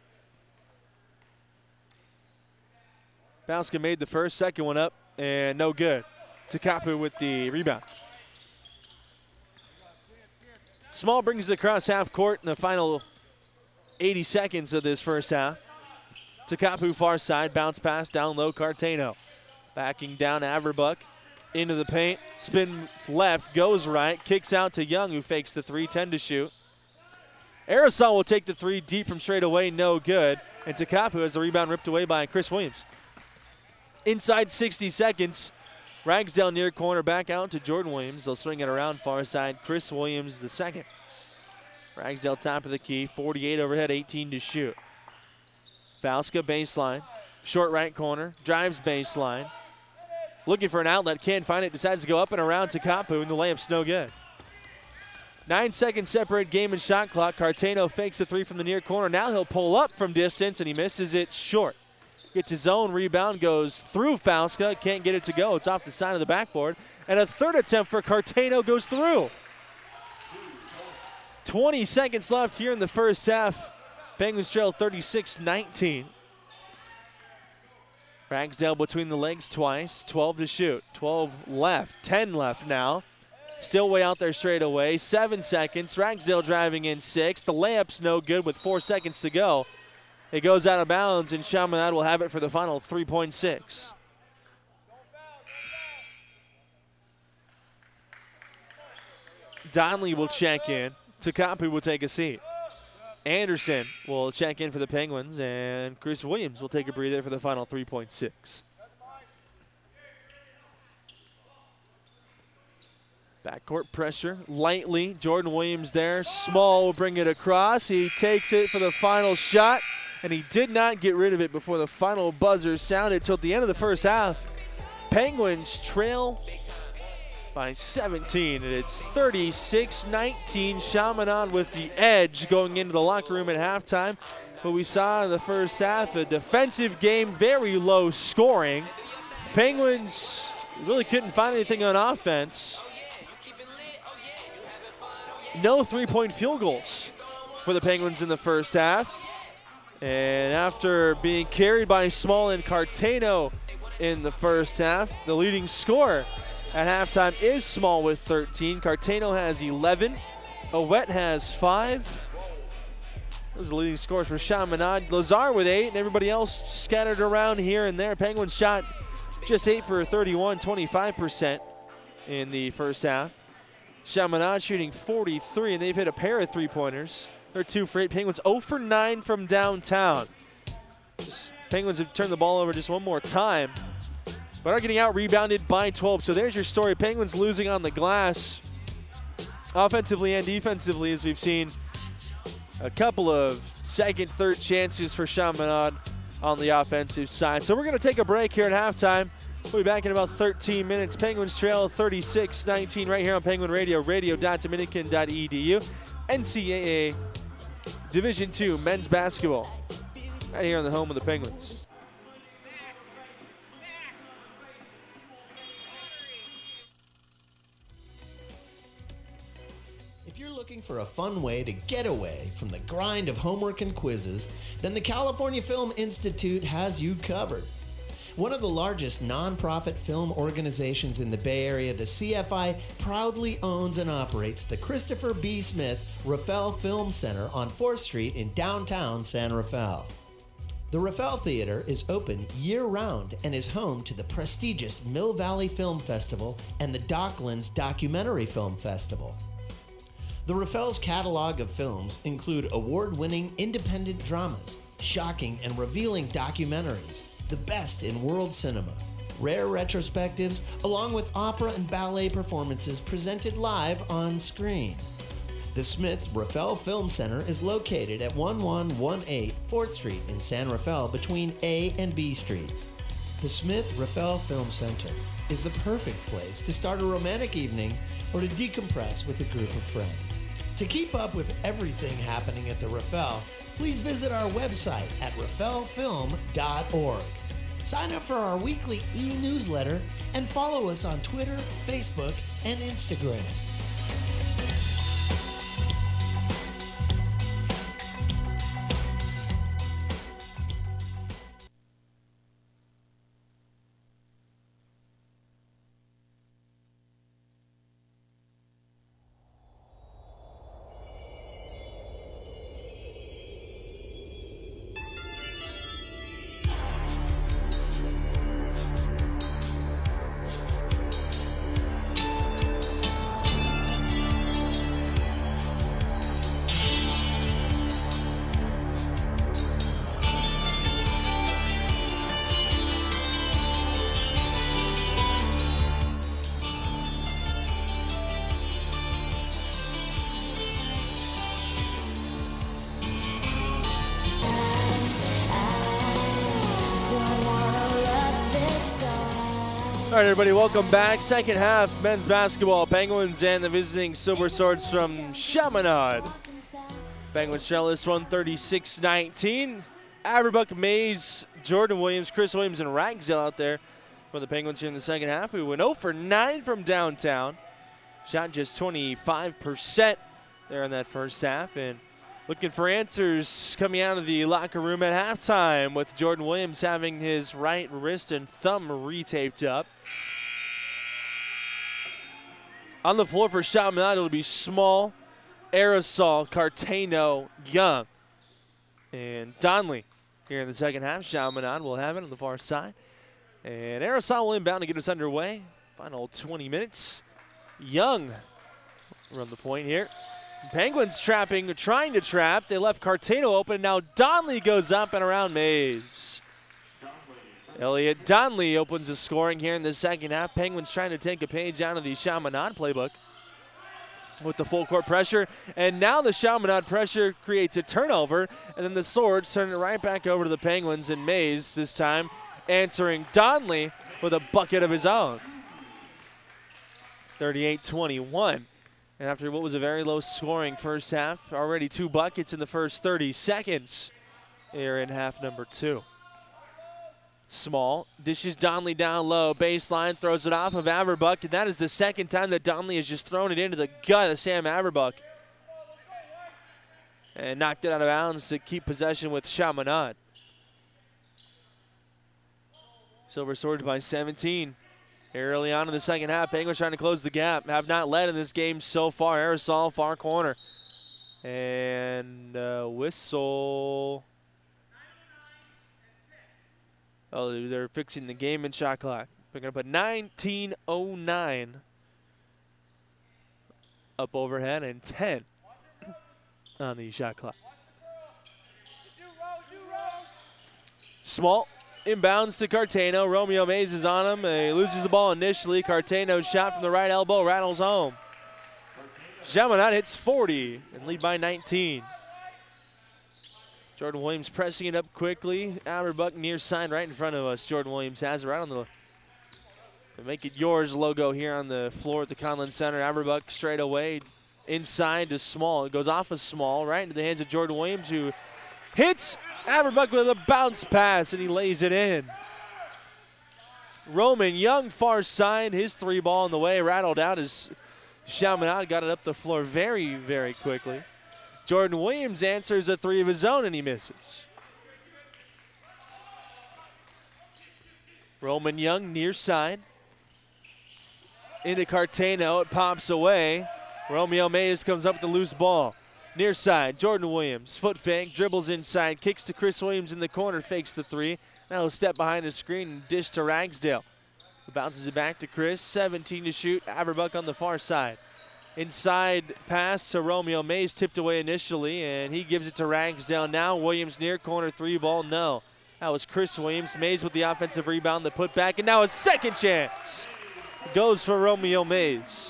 Fauska made the first, second one up, and no good. Takapu with the rebound. Small brings it across half court in the final 80 seconds of this first half. Takapu far side, bounce pass down low, Cartano. Backing down Averbuck into the paint, spins left, goes right, kicks out to Young, who fakes the 3, 10 to shoot. Aerosol will take the 3 deep from straight away, no good. And Takapu has the rebound ripped away by Chris Williams. Inside 60 seconds, Ragsdale near corner, back out to Jordan Williams. They'll swing it around far side, Chris Williams the second. Ragsdale top of the key, 48 overhead, 18 to shoot. Fauska baseline, short right corner, drives baseline. Looking for an outlet, can't find it, decides to go up and around Takapu, and the layup's no good. 9 seconds separate game and shot clock. Cartano fakes the 3 from the near corner. Now he'll pull up from distance, and he misses it short. gets his own rebound, goes through Fauska, can't get it to go. It's off the side of the backboard. And a third attempt for Cartano goes through. 20 seconds left here in the first half. Penguins trail 36-19. Ragsdale between the legs twice, 12 to shoot. 12 left, 10 left now. Still way out there straight away. 7 seconds. Ragsdale driving in 6. The layup's no good with 4 seconds to go. It goes out of bounds, and Chaminade will have it for the final 3.6. Donley will check in. Takapu will take a seat. Anderson will check in for the Penguins, and Chris Williams will take a breather for the final 3.6. Backcourt pressure, lightly. Jordan Williams there. Small will bring it across. He takes it for the final shot, and he did not get rid of it before the final buzzer sounded till the end of the first half. Penguins trail by 17, and it's 36-19. Chaminade with the edge going into the locker room at halftime. What we saw in the first half, a defensive game, very low scoring. Penguins really couldn't find anything on offense. No three-point field goals for the Penguins in the first half. And after being carried by Small and Cartano in the first half, the leading scorer at halftime is Small with 13. Cartano has 11. Owette has 5. Those are the leading scores for Chaminade. Lazar with 8, and everybody else scattered around here and there. Penguins shot just 8 for 31, 25% in the first half. Chaminade shooting 43, and they've hit a pair of three-pointers. They're 2 for 8. Penguins 0 for 9 from downtown. Penguins have turned the ball over just one more time, but are getting out-rebounded by 12. So there's your story. Penguins losing on the glass offensively and defensively, as we've seen a couple of second, third chances for Chaminade on the offensive side. So we're going to take a break here at halftime. We'll be back in about 13 minutes. Penguins trail 36-19 right here on Penguin Radio, radio.dominican.edu. NCAA Division II men's basketball right here on the home of the Penguins. If you're looking for a fun way to get away from the grind of homework and quizzes, then the California Film Institute has you covered. One of the largest nonprofit film organizations in the Bay Area, the CFI proudly owns and operates the Christopher B. Smith Rafael Film Center on 4th Street in downtown San Rafael. The Rafael Theater is open year-round and is home to the prestigious Mill Valley Film Festival and the Docklands Documentary Film Festival. The Rafael's catalog of films include award-winning independent dramas, shocking and revealing documentaries, the best in world cinema, rare retrospectives, along with opera and ballet performances presented live on screen. The Smith Rafael Film Center is located at 1118 4th Street in San Rafael between A and B Streets. The Smith Rafael Film Center is the perfect place to start a romantic evening or to decompress with a group of friends. To keep up with everything happening at the Rafael, please visit our website at rafaelfilm.org. Sign up for our weekly e-newsletter and follow us on Twitter, Facebook, and Instagram. All right, everybody, welcome back. Second half, men's basketball. Penguins and the visiting Silver Swords from Chaminade. Penguins trail this one 36-19. Averbuck, Mays, Jordan Williams, Chris Williams, and Ragsdale out there for the Penguins here in the second half. We went 0 for 9 from downtown. Shot just 25% there in that first half. And looking for answers coming out of the locker room at halftime with Jordan Williams having his right wrist and thumb retaped up. On the floor for Chaminade, it'll be Small, Aerosol, Cartano, Young, and Donley here in the second half. Chaminade will have it on the far side. And Aerosol will inbound to get us underway. Final 20 minutes. Young run the point here. Penguins trying to trap. They left Cartano open. Now Donley goes up and around Mays. Elliot Donley opens the scoring here in the second half. Penguins trying to take a page out of the Chaminade playbook with the full court pressure. And now the Chaminade pressure creates a turnover. And then the Swords turn it right back over to the Penguins. And Mays this time answering Donley with a bucket of his own. 38-21. And after what was a very low scoring first half, already 2 buckets in the first 30 seconds here in half number 2. Small dishes Donley down low, baseline, throws it off of Averbuck, and that is the second time that Donley has just thrown it into the gut of Sam Averbuck. And knocked it out of bounds to keep possession with Chaminade. Silver Swords by 17. Early on in the second half, Penguins trying to close the gap. Have not led in this game so far. Aerosol, far corner. And whistle. Oh, they're fixing the game and shot clock. Picking up a 19:09 up overhead and 10 on the shot clock. Small inbounds to Cartano. Romeo Mays is on him. He loses the ball initially. Cartano's shot from the right elbow rattles home. Chaminade hits 40 and lead by 19. Jordan Williams pressing it up quickly. Averbuck near side right in front of us. Jordan Williams has it right on the Make It Yours logo here on the floor at the Conlin Center. Averbuck straight away inside to Small. It goes off of Small right into the hands of Jordan Williams, who hits Averbuck with a bounce pass, and he lays it in. Roman Young far side. His 3 ball in the way rattled out as Chaminade got it up the floor very, very quickly. Jordan Williams answers a 3 of his own, and he misses. Roman Young near side. Into Cartano. It pops away. Romeo Mays comes up with the loose ball. Near side, Jordan Williams. Foot fake, dribbles inside, kicks to Chris Williams in the corner, fakes the 3. Now he'll step behind the screen and dish to Ragsdale. Bounces it back to Chris. 17 to shoot. Averbuck on the far side. Inside pass to Romeo Mays, tipped away initially, and he gives it to Ragsdale now. Williams near corner 3 ball, no. That was Chris Williams. Mays with the offensive rebound, the putback, and now a second chance. Goes for Romeo Mays.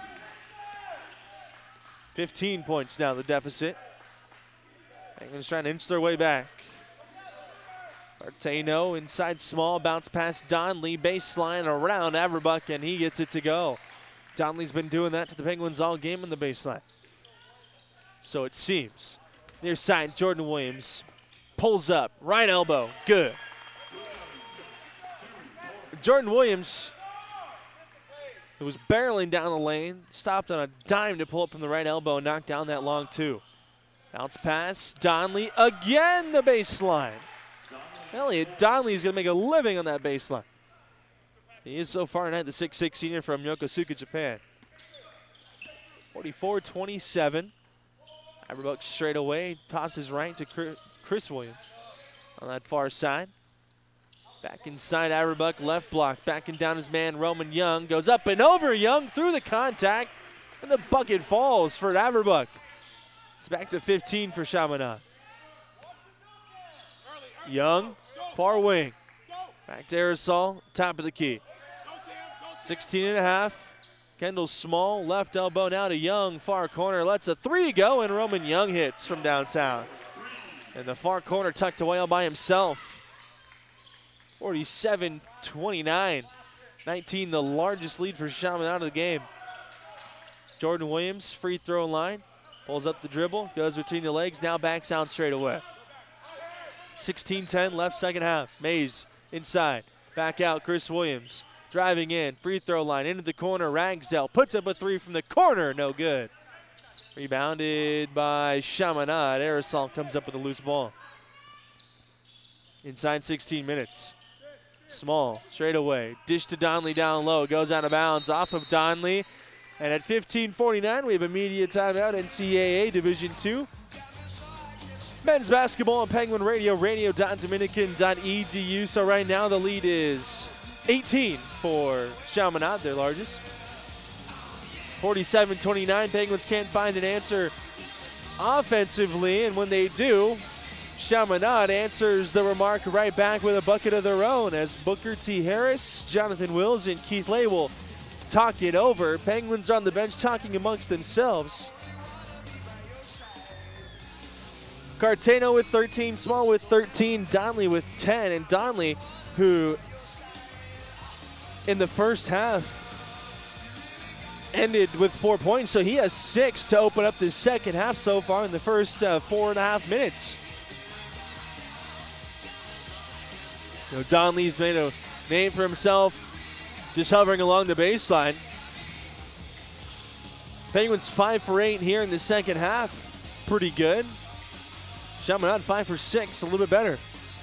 15 points now, the deficit. Penguins trying to inch their way back. Cartano inside Small, bounce past Donley, baseline around Averbuck, and he gets it to go. Donley's been doing that to the Penguins all game in the baseline. So it seems. Near side, Jordan Williams pulls up, right elbow, good. Jordan Williams, who was barreling down the lane, stopped on a dime to pull up from the right elbow and knock down that long 2. Bounce pass, Donley again, the baseline. Elliot Donley is going to make a living on that baseline. He is so far tonight, the 6'6 senior from Yokosuka, Japan. 44-27. Averbuck straight away, tosses right to Chris Williams on that far side. Back inside Averbuck, left block, backing down his man Roman Young. Goes up and over Young through the contact, and the bucket falls for Averbuck. It's back to 15 for Chaminade. Young, far wing. Back to Aerosol, top of the key. 16.5. Kendall Small, left elbow now to Young, far corner. Lets a 3 go, and Roman Young hits from downtown. And the far corner tucked away all by himself. 47-29. 19, the largest lead for Chaminade out of the game. Jordan Williams, free throw line. Pulls up the dribble, goes between the legs, now backs out straight away. 16-10 left second half. Mays inside. Back out, Chris Williams. Driving in, free throw line, into the corner. Ragsdale puts up a three from the corner. No good. Rebounded by Chaminade. Aerosol comes up with a loose ball. Inside 16 minutes. Small, straight away. Dish to Donley down low. Goes out of bounds off of Donley. And at 15:49, we have a media timeout. NCAA Division II. Men's basketball on Penguin Radio, radio.dominican.edu. So right now the lead is 18 for Chaminade, their largest. 47-29. Penguins can't find an answer offensively, and when they do, Chaminade answers the remark right back with a bucket of their own as Booker T. Harris, Jonathan Wills, and Keith Lay will talk it over. Penguins on the bench talking amongst themselves. Cartano with 13, Small with 13, Donley with 10, and Donley, who in the first half ended with 4 points, so he has 6 to open up the second half so far in the first 4.5 minutes. You know, Donley's made a name for himself just hovering along the baseline. Penguins 5 for 8 here in the second half. Pretty good. Chaminade 5 for 6, a little bit better.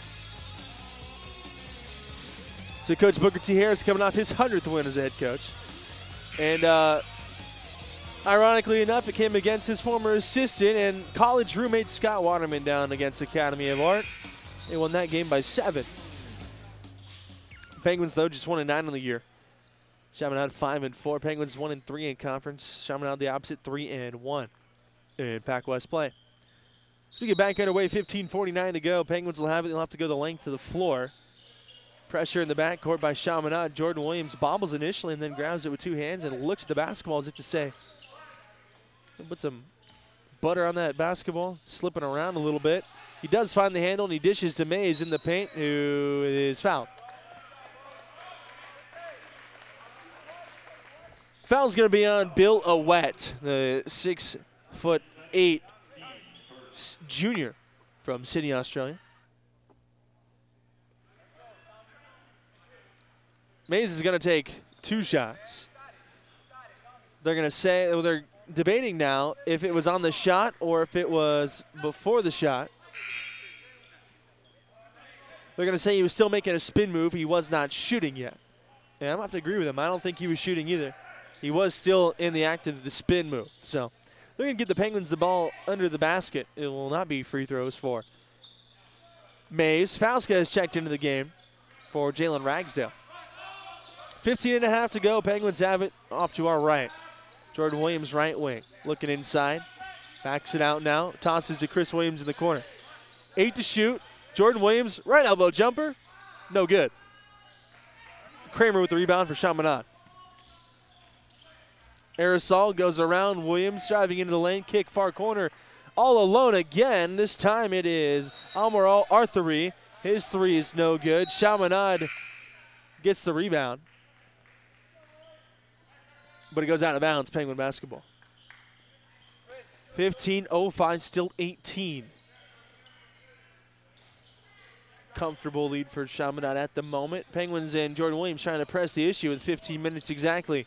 So Coach Booker T. Harris coming off his 100th win as a head coach. And ironically enough, it came against his former assistant and college roommate Scott Waterman down against Academy of Art. They won that game by 7. Penguins, though, just 1-9 on the year. Chaminade 5-4. Penguins 1-3 in conference. Chaminade the opposite, 3-1 in Pac West play. So we get back underway, 15:49 to go. Penguins will have it. They'll have to go the length of the floor. Pressure in the backcourt by Chaminade. Jordan Williams bobbles initially and then grabs it with 2 hands and looks at the basketball as if to say, put some butter on that basketball, slipping around a little bit. He does find the handle and he dishes to Mays in the paint, who is fouled. Foul's going to be on Bill Owett, the 6'8" junior from Sydney, Australia. Mays is going to take 2 shots. They're going to say, well, they're debating now if it was on the shot or if it was before the shot. They're going to say he was still making a spin move. He was not shooting yet. And I'm going to have to agree with him. I don't think he was shooting either. He was still in the act of the spin move. So they're going to get the Penguins the ball under the basket. It will not be free throws for Mays. Fauska has checked into the game for Jalen Ragsdale. 15.5 to go. Penguins have it off to our right. Jordan Williams, right wing, looking inside. Backs it out now. Tosses to Chris Williams in the corner. 8 to shoot. Jordan Williams, right elbow jumper. No good. Kramer with the rebound for Chaminade. Aerosol goes around Williams, driving into the lane, kick far corner. All alone again. This time it is Almiral Arthuri. His 3 is no good. Chaminade gets the rebound. But it goes out of bounds, Penguin basketball. 15:05, still 18. Comfortable lead for Chaminade at the moment. Penguins and Jordan Williams trying to press the issue with 15 minutes exactly.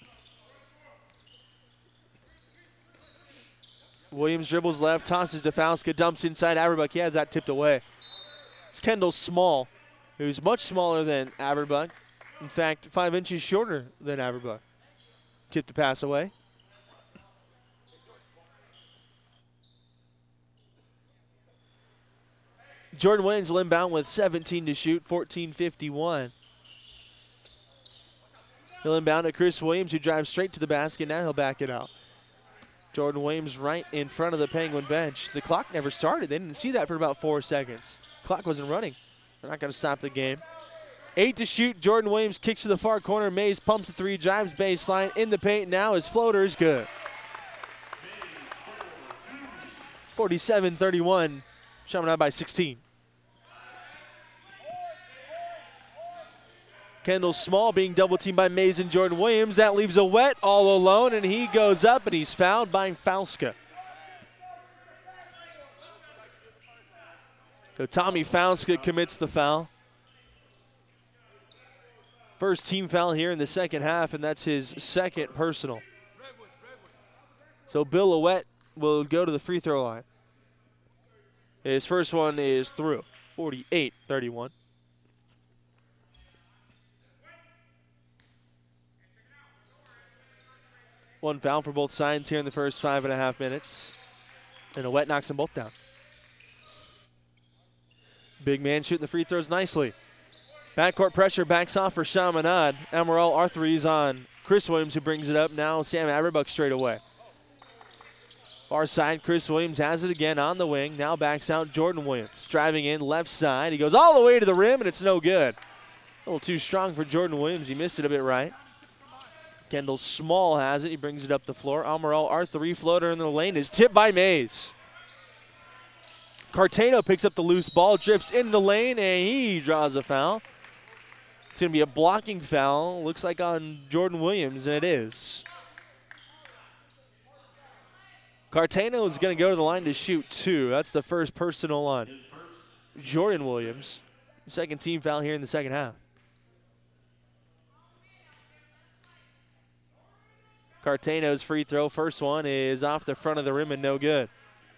Williams dribbles left, tosses to Fauska, dumps inside Averbuck. He has that tipped away. It's Kendall Small, who's much smaller than Averbuck. In fact, 5 inches shorter than Averbuck. Tipped the pass away. Jordan Williams will inbound with 17 to shoot, 14:51. He'll inbound to Chris Williams, who drives straight to the basket. Now he'll back it out. Jordan Williams right in front of the Penguin bench. The clock never started. They didn't see that for about 4 seconds. Clock wasn't running. They're not going to stop the game. 8 to shoot. Jordan Williams kicks to the far corner. Mays pumps the 3, drives baseline in the paint. Now his floater is good. 47-31. Chaminade by 16. Kendall Small being double-teamed by Mays and Jordan Williams. That leaves Owett all alone, and he goes up, and he's fouled by Fauska. So Tommy Fauska commits the foul. First team foul here in the second half, and that's his second personal. So Bill Lowett will go to the free throw line. His first one is through, 48-31. One foul for both sides here in the first 5.5 minutes. And Lowett knocks them both down. Big man shooting the free throws nicely. Backcourt pressure backs off for Chaminade. Amaral R3's on Chris Williams, who brings it up. Now Sam Averbuck straight away. Far side, Chris Williams has it again on the wing. Now backs out Jordan Williams. Driving in left side. He goes all the way to the rim, and it's no good. A little too strong for Jordan Williams. He missed it a bit right. Kendall Small has it. He brings it up the floor. Amaral R3 floater in the lane is tipped by Mays. Cartano picks up the loose ball, drifts into the lane, and he draws a foul. It's going to be a blocking foul. Looks like on Jordan Williams, and it is. Cartano is going to go to the line to shoot 2. That's the first personal on Jordan Williams. Second team foul here in the second half. Cartano's free throw, first one is off the front of the rim and no good.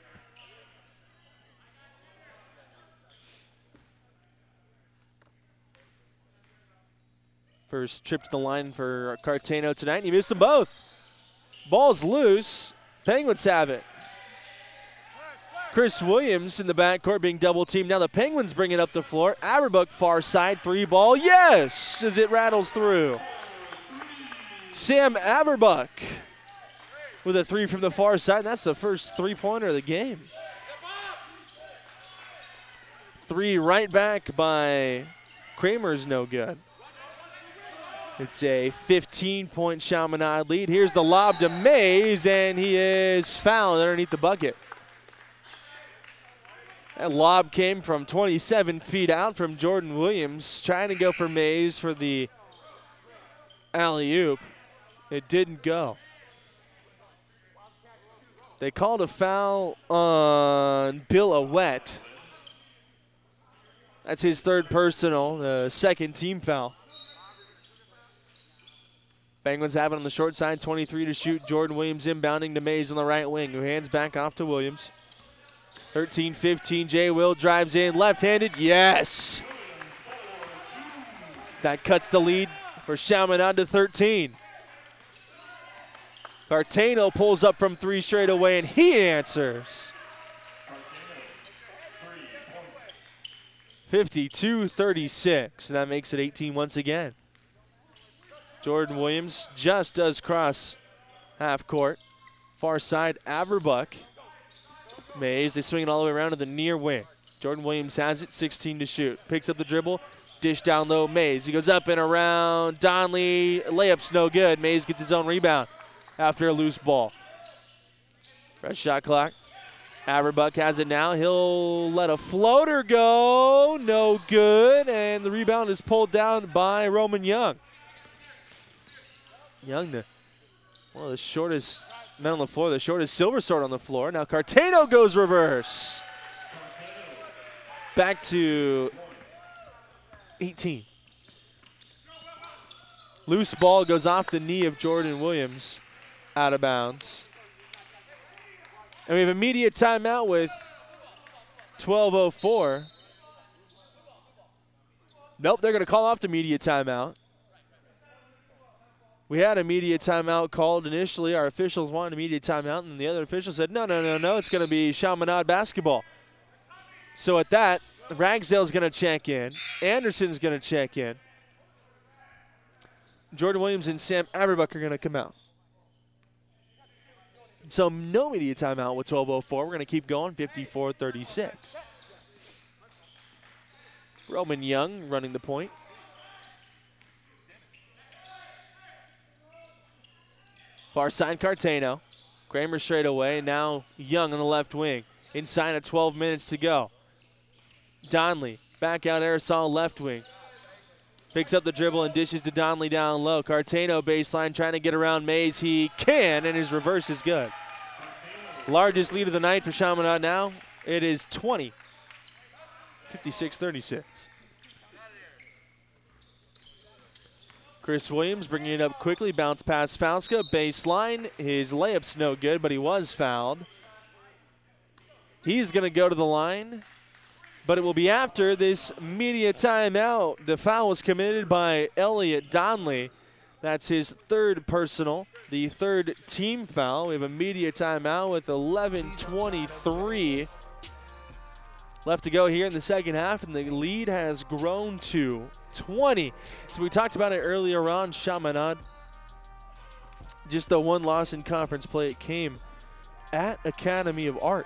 First trip to the line for Cartano tonight, and he missed them both. Ball's loose. Penguins have it. Chris Williams in the backcourt being double teamed. Now the Penguins bring it up the floor. Averbuck far side, 3 ball. Yes, as it rattles through. Sam Averbuck with a 3 from the far side. That's the first 3-pointer of the game. 3 right back by Kramer's no good. It's a 15-point Chaminade lead. Here's the lob to Mays, and he is fouled underneath the bucket. That lob came from 27 feet out from Jordan Williams, trying to go for Mays for the alley-oop. It didn't go. They called a foul on Bill Lowett. That's his third personal, the second team foul. Penguins have it on the short side, 23 to shoot. Jordan Williams inbounding to Mays on the right wing, who hands back off to Williams. 13-15, Jay Will drives in, left-handed, yes! That cuts the lead for Chaminade to 13. Cartano pulls up from 3 straight away, and he answers. 52-36, and that makes it 18 once again. Jordan Williams just does cross half court. Far side, Averbuck. Mays, they swing it all the way around to the near wing. Jordan Williams has it, 16 to shoot. Picks up the dribble, dish down low, Mays. He goes up and around, Donley, layup's no good. Mays gets his own rebound after a loose ball. Fresh shot clock. Averbuck has it now. He'll let a floater go, no good, and the rebound is pulled down by Roman Young. Young, one of the shortest men on the floor, the shortest silver sword on the floor. Now Cartano goes reverse. Back to 18. Loose ball goes off the knee of Jordan Williams, out of bounds. And we have immediate timeout with 12:04. Nope, they're going to call off the immediate timeout. We had a media timeout called initially. Our officials wanted a media timeout, and the other official said, no, it's going to be Chaminade basketball. So at that, Ragsdale's going to check in. Anderson's going to check in. Jordan Williams and Sam Averbuck are going to come out. So no media timeout with 12:04. We're going to keep going, 54-36. Roman Young running the point. Far side, Cartano. Kramer straight away. Now Young on the left wing. Inside of 12 minutes to go. Donley back out Aerosol left wing. Picks up the dribble and dishes to Donley down low. Cartano baseline trying to get around Mays. He can, and his reverse is good. Largest lead of the night for Chaminade now. It is 20. 56-36. Chris Williams bringing it up quickly. Bounce past Fauska. Baseline. His layup's no good, but he was fouled. He's going to go to the line, but it will be after this media timeout. The foul was committed by Elliot Donley. That's his third personal, the third team foul. We have a media timeout with 11:23 left to go here in the second half, and the lead has grown to 20. So we talked about it earlier on, Chaminade. Just the one loss in conference play. It came at Academy of Art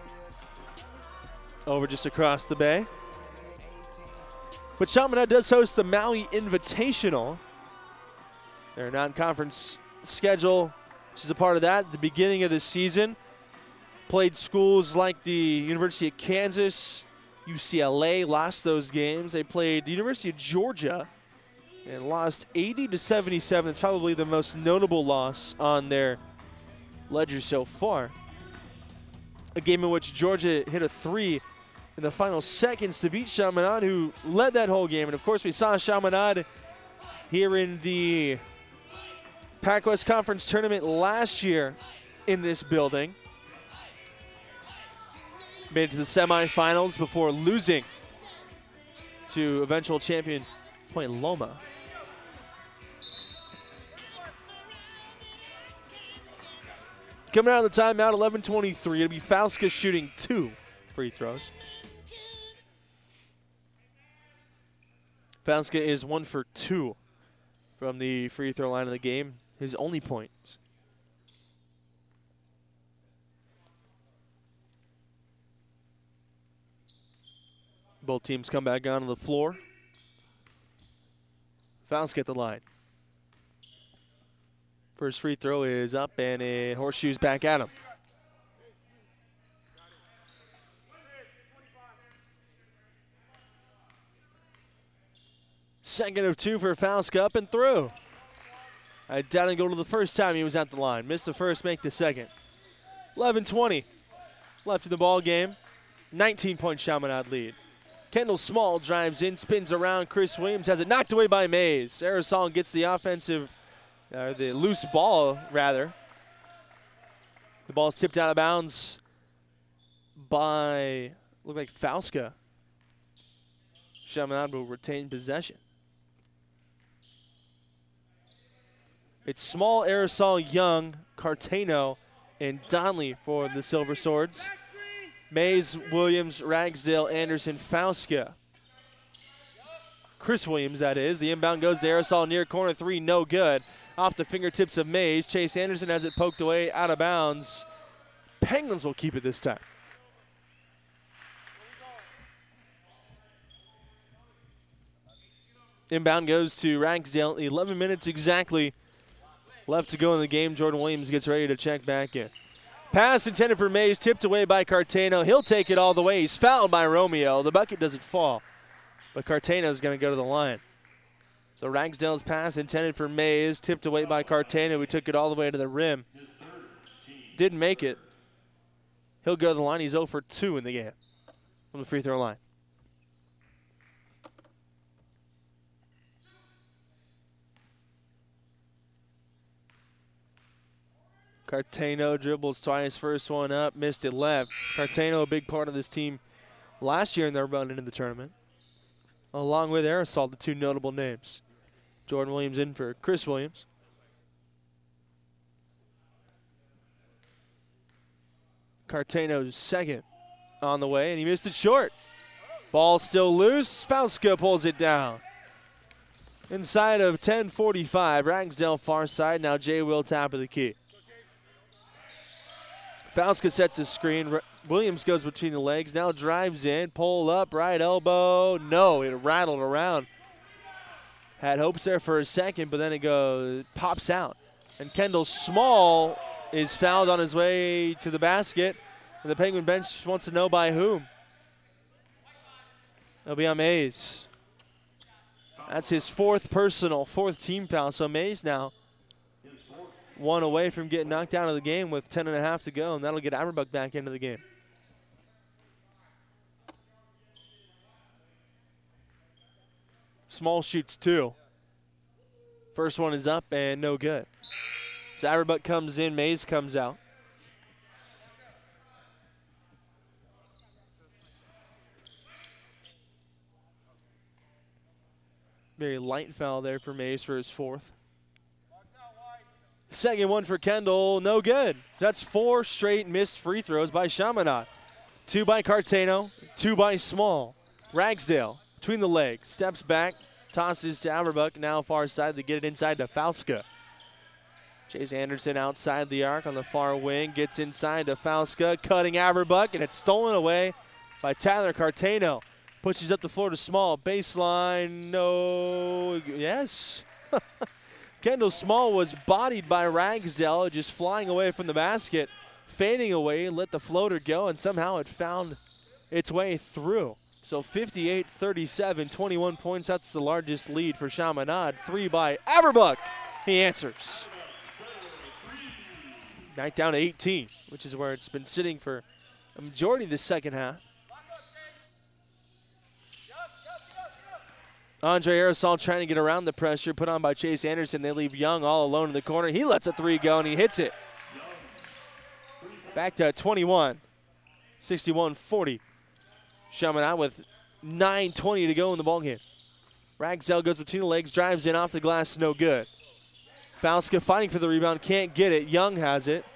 over just across the bay. But Chaminade does host the Maui Invitational. Their non-conference schedule, which is a part of that, at the beginning of the season. Played schools like the University of Kansas, UCLA, lost those games. They played the University of Georgia and lost 80-77. It's probably the most notable loss on their ledger so far. A game in which Georgia hit a three in the final seconds to beat Chaminade, who led that whole game. And, of course, we saw Chaminade here in the Pac-West Conference Tournament last year in this building. Made it to the semifinals before losing to eventual champion Point Loma. Coming out of the timeout, 11:23. It'll be Fauska shooting 2 free throws. Fauska is 1 for 2 from the free throw line of the game. His only points. Both teams come back onto the floor. Fauska at the line. First free throw is up, and it horseshoes back at him. Second of 2 for Fauska, up and through. I doubt it go to the first time he was at the line. Missed the first, make the second. 11:20 left in the ball game. 19-point Chaminade lead. Kendall Small drives in, spins around. Chris Williams has it knocked away by Mays. Aerosol gets the the loose ball, rather. The ball's tipped out of bounds by, look like Fauska. Chaminade will retain possession. It's Small, Aerosol, Young, Cartano, and Donley for the Silver Swords. Mays, Williams, Ragsdale, Anderson, Fauska. Chris Williams, that is. The inbound goes to Aerosol near corner 3, no good. Off the fingertips of Mays. Chase Anderson has it poked away, out of bounds. Penguins will keep it this time. Inbound goes to Ragsdale. 11 minutes exactly left to go in the game. Jordan Williams gets ready to check back in. Pass intended for Mays, tipped away by Cartano. He'll take it all the way. He's fouled by Romeo. The bucket doesn't fall, but Cartano's going to go to the line. So Ragsdale's pass intended for Mays, tipped away by Cartano, who took it all the way to the rim. Didn't make it. He'll go to the line. He's 0 for 2 in the game from the free throw line. Cartano dribbles twice, first one up, missed it left. Cartano, a big part of this team last year in their run into the tournament, along with Aerosol, the 2 notable names. Jordan Williams in for Chris Williams. Cartano's second on the way, and he missed it short. Ball still loose. Fauska pulls it down. Inside of 10:45, Ragsdale far side. Now Jay Will top of the key. Fauska sets his screen. Williams goes between the legs. Now drives in. Pull up. Right elbow. No, it rattled around. Had hopes there for a second, but then it pops out. And Kendall Small is fouled on his way to the basket. And the Penguin bench wants to know by whom. It'll be on Mays. That's his 4th personal, 4th team foul. So Mays now 1 away from getting knocked out of the game with 10.5 to go, and that'll get Averbuck back into the game. Small shoots 2. First one is up and no good. So Averbuck comes in, Mays comes out. Very light foul there for Mays for his 4th. Second one for Kendall, no good. That's 4 straight missed free throws by Chaminade. 2 by Cartano, 2 by Small. Ragsdale between the legs, steps back, tosses to Averbuck, now far side to get it inside to Fauska. Chase Anderson outside the arc on the far wing, gets inside to Fauska, cutting Averbuck, and it's stolen away by Tyler Cartano. Pushes up the floor to Small, baseline, no, yes. Kendall Small was bodied by Ragsdale, just flying away from the basket, fading away, let the floater go, and somehow it found its way through. So 58-37, 21 points, that's the largest lead for Chaminade. 3 by Averbuck, he answers. Back down to 18, which is where it's been sitting for a majority of the second half. Andre Aerosol trying to get around the pressure put on by Chase Anderson. They leave Young all alone in the corner. He lets a 3 go, and he hits it. Back to 21, 61-40. Chaminade with 9:20 to go in the ballgame. Ragsdale goes between the legs, drives in off the glass, no good. Fauska fighting for the rebound, can't get it. Young has it.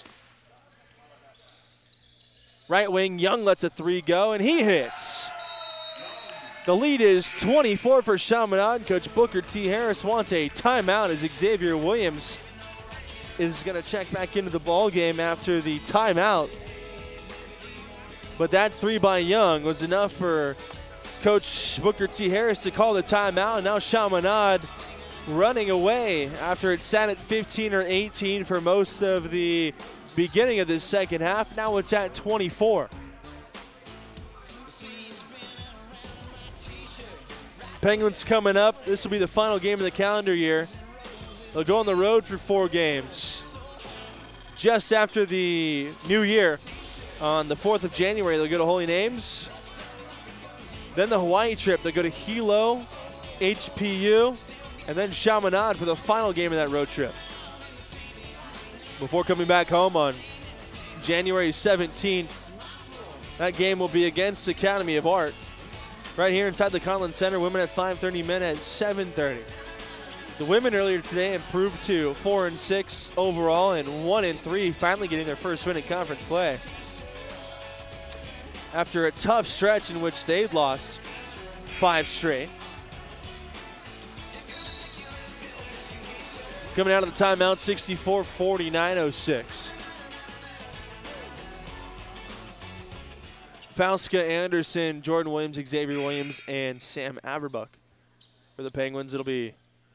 Right wing, Young lets a 3 go, and he hits. The lead is 24 for Chaminade. Coach Booker T. Harris wants a timeout as Xavier Williams is going to check back into the ball game after the timeout. But that 3 by Young was enough for Coach Booker T. Harris to call the timeout. And now Chaminade running away after it sat at 15 or 18 for most of the beginning of this second half. Now it's at 24. Penguins coming up. This will be the final game of the calendar year. They'll go on the road for 4 games. Just after the new year, on the 4th of January, they'll go to Holy Names. Then the Hawaii trip, they'll go to Hilo, HPU, and then Chaminade for the final game of that road trip. Before coming back home on January 17th, that game will be against Academy of Art. Right here inside the Conlin Center, women at 5:30, men at 7:30. The women earlier today improved to 4-6 overall and 1-3, finally getting their first win in conference play. After a tough stretch in which they'd lost 5 straight. Coming out of the timeout, 64-49-06. Fauska, Anderson, Jordan Williams, Xavier Williams, and Sam Averbuck. For the Penguins, it'll be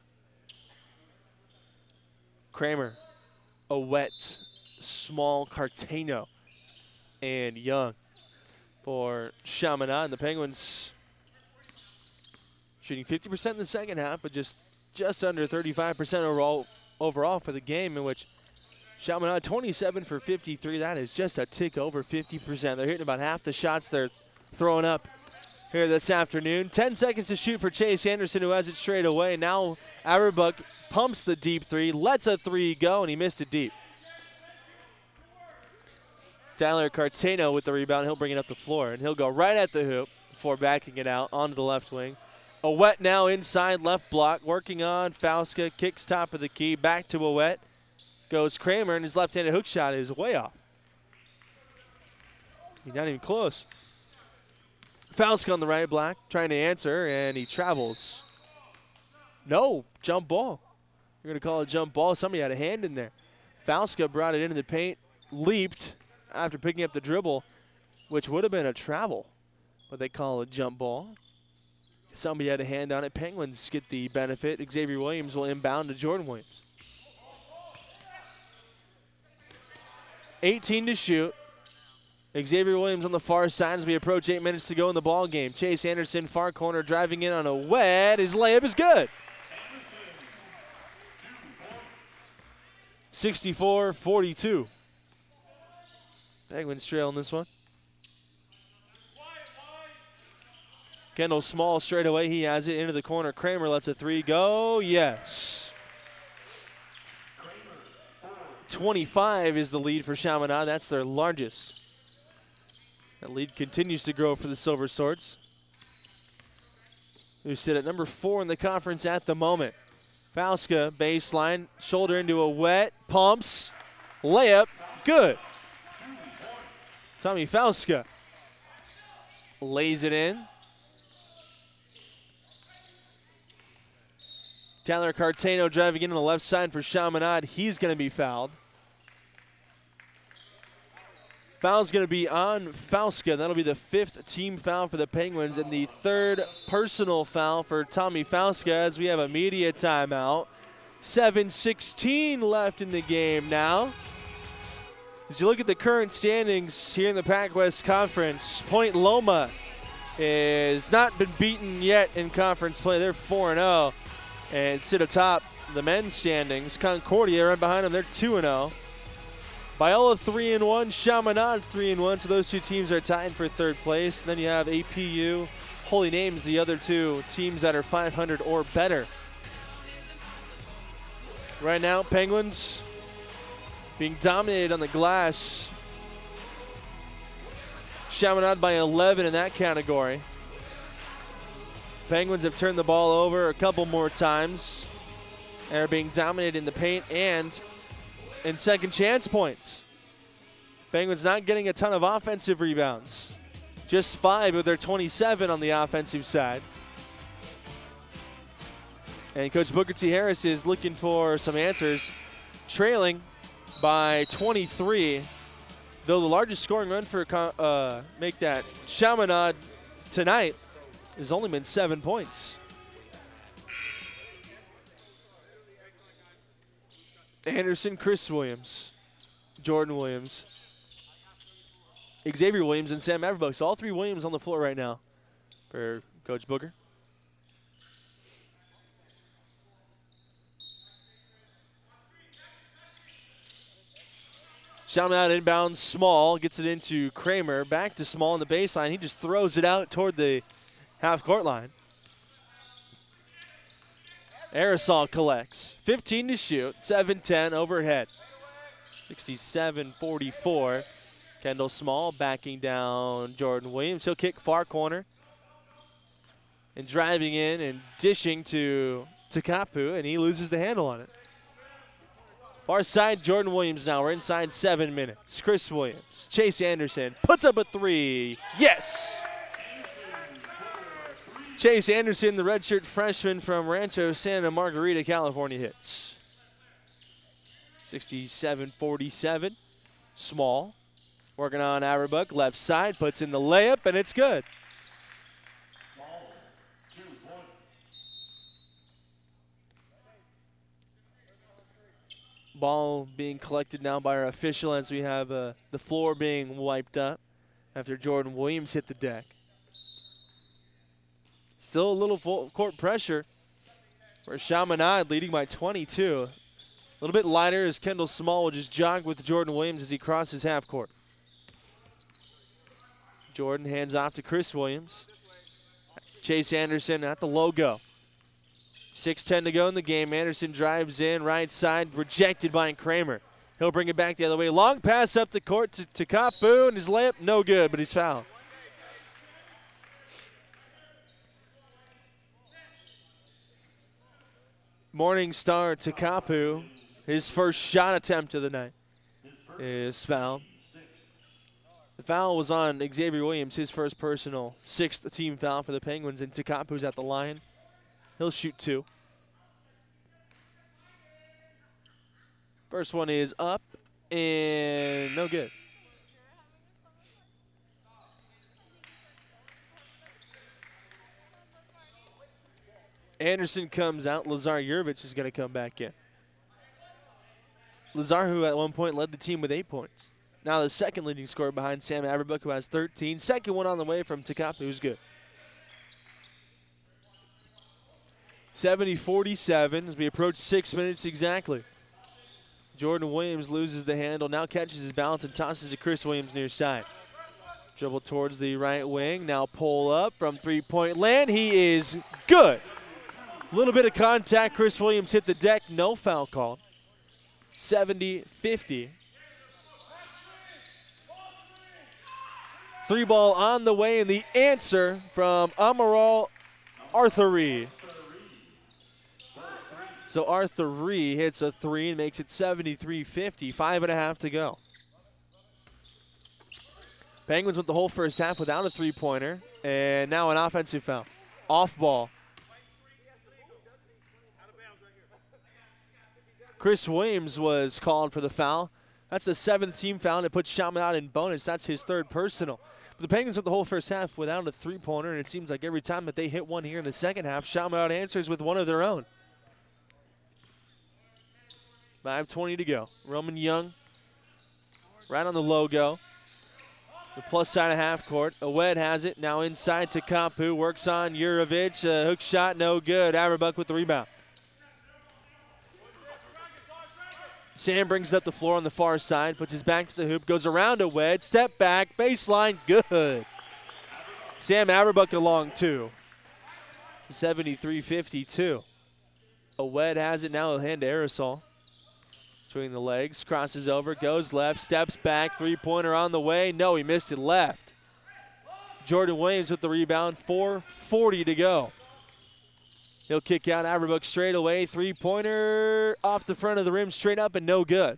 Kramer, Owett, Small, Cartano, and Young. For Chaminade, and the Penguins shooting 50% in the second half, but just under 35% overall for the game, in which Chaminade 27 for 53. That is just a tick over 50%. They're hitting about half the shots they're throwing up here this afternoon. 10 seconds to shoot for Chase Anderson, who has it straight away. Now Averbuck pumps the deep 3, lets a 3 go, and he missed it deep. Tyler Cartano with the rebound. He'll bring it up the floor, and he'll go right at the hoop before backing it out onto the left wing. Owett now inside left block, working on Fauska. Kicks top of the key, back to Owett. Goes Kramer, and his left-handed hook shot is way off. He's not even close. Fauska on the right block, trying to answer, and he travels. No, jump ball. You're going to call it a jump ball. Somebody had a hand in there. Fauska brought it into the paint, leaped after picking up the dribble, which would have been a travel, but they call it a jump ball. Somebody had a hand on it. Penguins get the benefit. Xavier Williams will inbound to Jordan Williams. 18 to shoot. Xavier Williams on the far side as we approach 8 minutes to go in the ball game. Chase Anderson, far corner, driving in on Owett. His layup is good. 64-42. Penguins trail in this one. Kendall Small straight away. He has it into the corner. Kramer lets a three go. Yes. 25 is the lead for Chaminade. That's their largest. That lead continues to grow for the Silver Swords, who sit at number 4 in the conference at the moment. Fauska, baseline, shoulder into a wet, pumps, layup, good. Tommy Fauska lays it in. Tyler Cartano driving in on the left side for Chaminade. He's going to be fouled. Foul's going to be on Fauska. That'll be the 5th team foul for the Penguins and the 3rd personal foul for Tommy Fauska as we have a media timeout. 7:16 left in the game now. As you look at the current standings here in the Pac-West Conference, Point Loma has not been beaten yet in conference play. They're 4-0 and sit atop the men's standings. Concordia right behind them, they're 2-0. Biola 3-1, Chaminade 3-1, so those two teams are tied for 3rd place. And then you have APU, Holy Names, the other two teams that are 500 or better. Right now, Penguins being dominated on the glass. Chaminade by 11 in that category. Penguins have turned the ball over a couple more times and are being dominated in the paint and in second chance points. Penguins not getting a ton of offensive rebounds. Just 5 of their 27 on the offensive side. And Coach Booker T. Harris is looking for some answers. Trailing by 23. Though the largest scoring run for make that Chaminade tonight has only been 7 points. Anderson, Chris Williams, Jordan Williams, Xavier Williams, and Sam Averbuck. So all 3 Williams on the floor right now for Coach Booker. Chaminade inbounds, Small gets it into Kramer. Back to Small on the baseline. He just throws it out toward the half-court line. Aerosol collects. 15 to shoot. 7-10 overhead. 67-44. Kendall Small backing down Jordan Williams. He'll kick far corner. And driving in and dishing to Takapu, and he loses the handle on it. Far side, Jordan Williams now. We're inside 7 minutes. Chris Williams. Chase Anderson puts up a 3. Yes! Chase Anderson, the redshirt freshman from Rancho Santa Margarita, California, hits. 67-47. Small. Working on Averbuck. Left side. Puts in the layup, and it's good. Small, 2 points. Ball being collected now by our official as we have the floor being wiped up after Jordan Williams hit the deck. Still a little full court pressure for Chaminade, leading by 22. A little bit lighter as Kendall Small will just jog with Jordan Williams as he crosses half court. Jordan hands off to Chris Williams. Chase Anderson at the logo. 6:10 to go in the game. Anderson drives in, right side, rejected by Kramer. He'll bring it back the other way. Long pass up the court to Takapu, and his layup, no good, but he's fouled. Morning Star Takapu, his first shot attempt of the night, is fouled. The foul was on Xavier Williams, his first personal 6th team foul for the Penguins, and Takapu's at the line. He'll shoot 2. First one is up and no good. Anderson comes out. Lazar Jurevich is going to come back in. Lazar, who at one point led the team with 8 points. Now the second leading scorer behind Sam Averbuck, who has 13. Second one on the way from Takapu, who's good. 70-47 as we approach 6 minutes exactly. Jordan Williams loses the handle, now catches his balance and tosses to Chris Williams near side. Dribble towards the right wing. Now pull up from three-point land. He is good. A little bit of contact. Chris Williams hit the deck. No foul call. 70-50. Three ball on the way, and the answer from Amaral Arthuri. So Arthuri hits a three and makes it 73-50. 5.5 to go. Penguins went the whole first half without a three-pointer, and now an offensive foul. Off ball. Chris Williams was called for the foul. That's the 7th team foul, and it puts Chaminade in bonus. That's his 3rd personal. But the Penguins went the whole first half without a three-pointer, and it seems like every time that they hit one here in the second half, Chaminade answers with one of their own. 5:20 to go. Roman Young right on the logo. The plus side of half court. Awed has it. Now inside to Kampu. Works on Jurovic. Hook shot, no good. Averbuck with the rebound. Sam brings it up the floor on the far side. Puts his back to the hoop. Goes around Awed. Step back. Baseline. Good. Sam Averbuck along too. 73-52. Awed has it. Now he'll hand to Aerosol. Between the legs, crosses over, goes left, steps back, three-pointer on the way. No, he missed it left. Jordan Williams with the rebound, 4:40 to go. He'll kick out Averbuck straight away, three-pointer off the front of the rim, straight up and no good.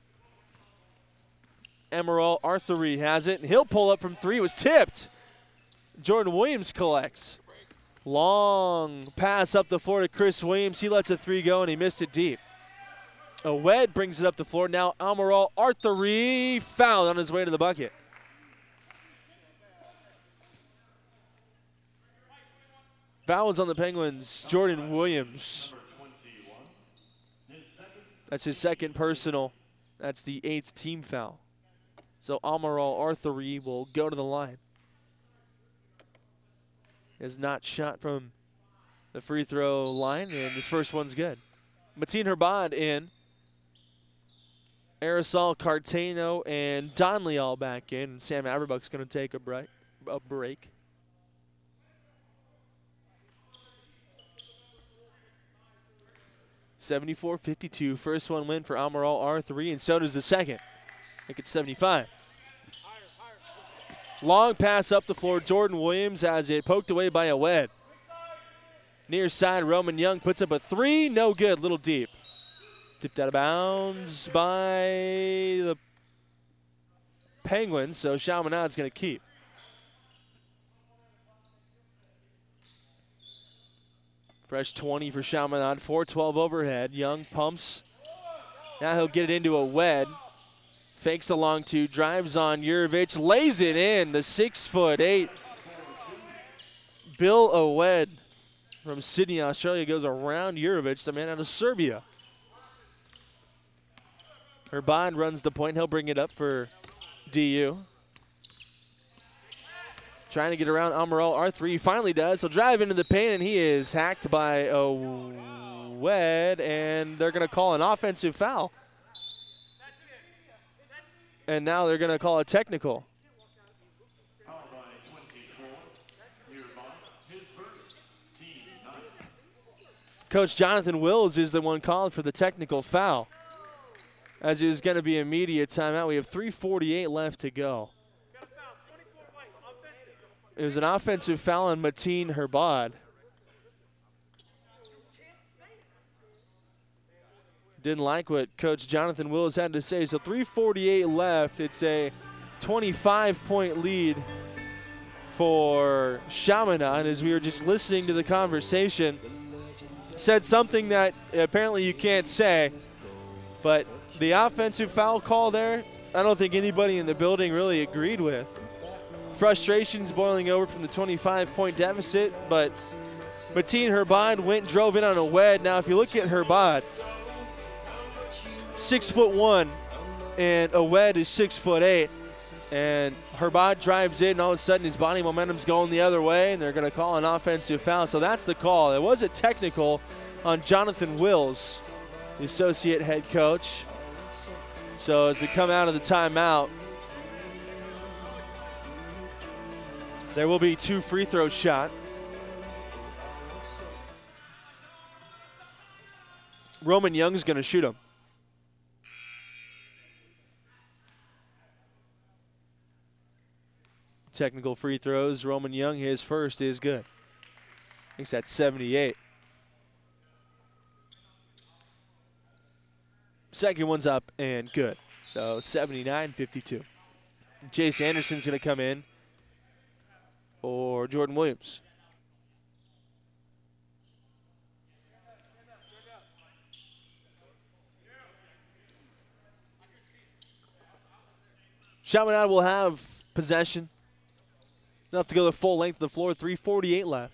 Amaral Arthuri has it, and he'll pull up from three. It was tipped. Jordan Williams collects. Long pass up the floor to Chris Williams. He lets a three go, and he missed it deep. Awed brings it up the floor. Now Amaral Arthuri fouled on his way to the bucket. Fouls on the Penguins. Jordan Williams. That's his 2nd personal. That's the 8th team foul. So Amaral Arthuri will go to the line. Has not shot from the free throw line, and his first one's good. Mateen Herbad in. Aerosol, Cartano, and Donley all back in. And Sam Averbuck's going to take a break. (74-52). First one win for Amaral R3, and so does the second. Make it 75. Long pass up the floor. Jordan Williams has it poked away by Awed. Near side, Roman Young puts up a three. No good. Little deep. Tipped out of bounds by the Penguins, so Chaminade's going to keep. Fresh 20 for Chaminade, 4:12 overhead. Young pumps. Now he'll get it into Awed. Fakes the long two, drives on Jurovic, lays it in. The 6'8" Bill Awed from Sydney, Australia goes around Jurovic, the man out of Serbia. Herbad runs the point. He'll bring it up for DU. Trying to get around Amaral R3. He finally does. He'll drive into the paint, and he is hacked by Awed, and they're going to call an offensive foul. And now they're going to call a technical. Foul by 24. Nearby, his first, team 9. Coach Jonathan Wills is the one called for the technical foul, as it was going to be immediate timeout. We have 3:48 left to go. It was an offensive foul on Mateen Herbad. Didn't like what Coach Jonathan Wills had to say. So 3:48 left. It's a 25-point lead for Chaminade. As we were just listening to the conversation, said something that apparently you can't say, but the offensive foul call there, I don't think anybody in the building really agreed with. Frustrations boiling over from the 25-point deficit, but Mateen Herbad went and drove in on Awed. Now, if you look at Herbad, 6'1", and Awed is 6'8", and Herbad drives in, and all of a sudden his body momentum's going the other way, and they're going to call an offensive foul. So that's the call. It was a technical on Jonathan Wills, the associate head coach. So as we come out of the timeout, There will be 2 free throws shot. Roman Young's going to shoot them. Technical free throws. Roman Young, his first is good. Makes that 78. Second one's up and good. So 79-52. Chase Anderson's going to come in for Jordan Williams. Chaminade will have possession. They'll have to go the full length of the floor. 3:48 left.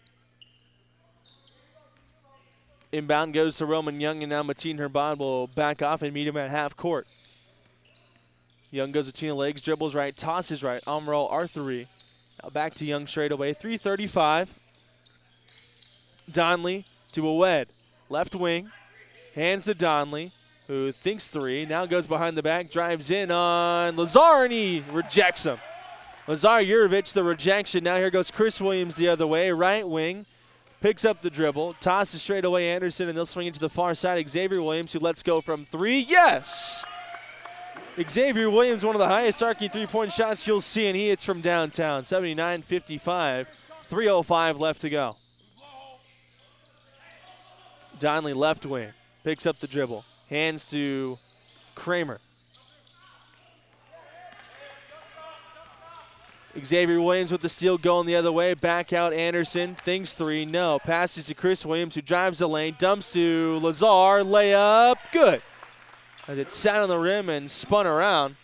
Inbound goes to Roman Young, and now Mateen Herbad will back off and meet him at half court. Young goes between the legs, dribbles right, tosses right. Amaral Arthuri. Now back to Young straight away. 3:35. Donley to Awed. Left wing. Hands to Donley, who thinks 3. Now goes behind the back, drives in on Lazar, and he rejects him. Lazar Jurovic, the rejection. Now here goes Chris Williams the other way. Right wing. Picks up the dribble. Tosses straight away Anderson, and they'll swing it to the far side. Xavier Williams, who lets go from 3. Yes! Xavier Williams, one of the highest arcing three-point shots you'll see, and he hits from downtown. 79-55. 3:05 left to go. Donley left wing. Picks up the dribble. Hands to Kramer. Xavier Williams with the steal going the other way. Back out Anderson. Thinks 3. No. Passes to Chris Williams, who drives the lane. Dumps to Lazar. Layup. Good. As it sat on the rim and spun around.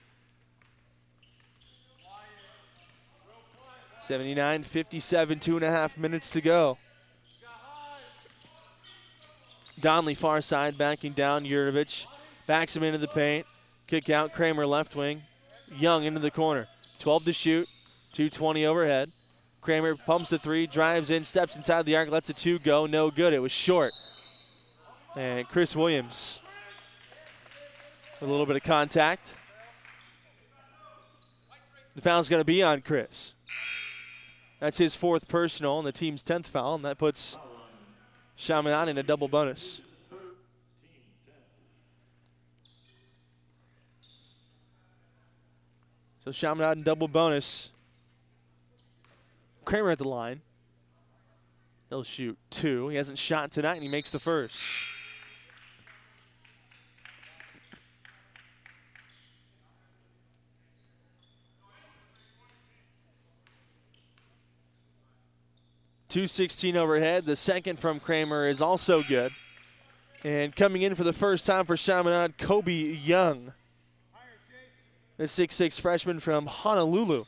79-57. 2.5 minutes to go. Donley far side backing down. Jurovic backs him into the paint. Kick out. Kramer left wing. Young into the corner. 12 to shoot, 2:20 overhead. Kramer pumps the 3, drives in, steps inside the arc, lets a 2 go. No good. It was short. And Chris Williams with a little bit of contact. The foul's going to be on Chris. That's his 4th personal and the team's 10th foul, and that puts Chaminade in a double bonus. So Chaminade in double bonus. Kramer at the line. He'll shoot 2. He hasn't shot tonight, and he makes the first. .216 overhead. The second from Kramer is also good. And coming in for the first time for Chaminade, Kobe Young. The 6'6" freshman from Honolulu.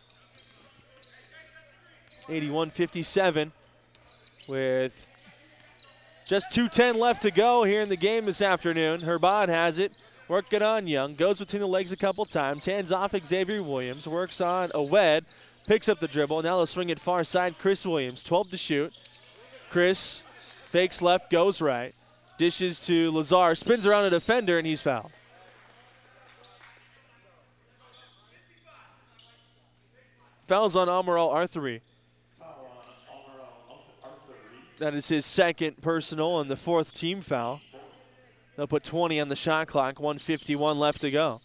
81-57 with just 2:10 left to go here in the game this afternoon. Herbad has it. Working on Young. Goes between the legs a couple times. Hands off Xavier Williams. Works on Awed. Picks up the dribble. Now they'll swing it far side. Chris Williams. 12 to shoot. Chris fakes left. Goes right. Dishes to Lazar. Spins around a defender, and he's fouled. Fouls on Amaral Arthuri. That is his 2nd personal and the 4th team foul. They'll put 20 on the shot clock. 1:51 left to go.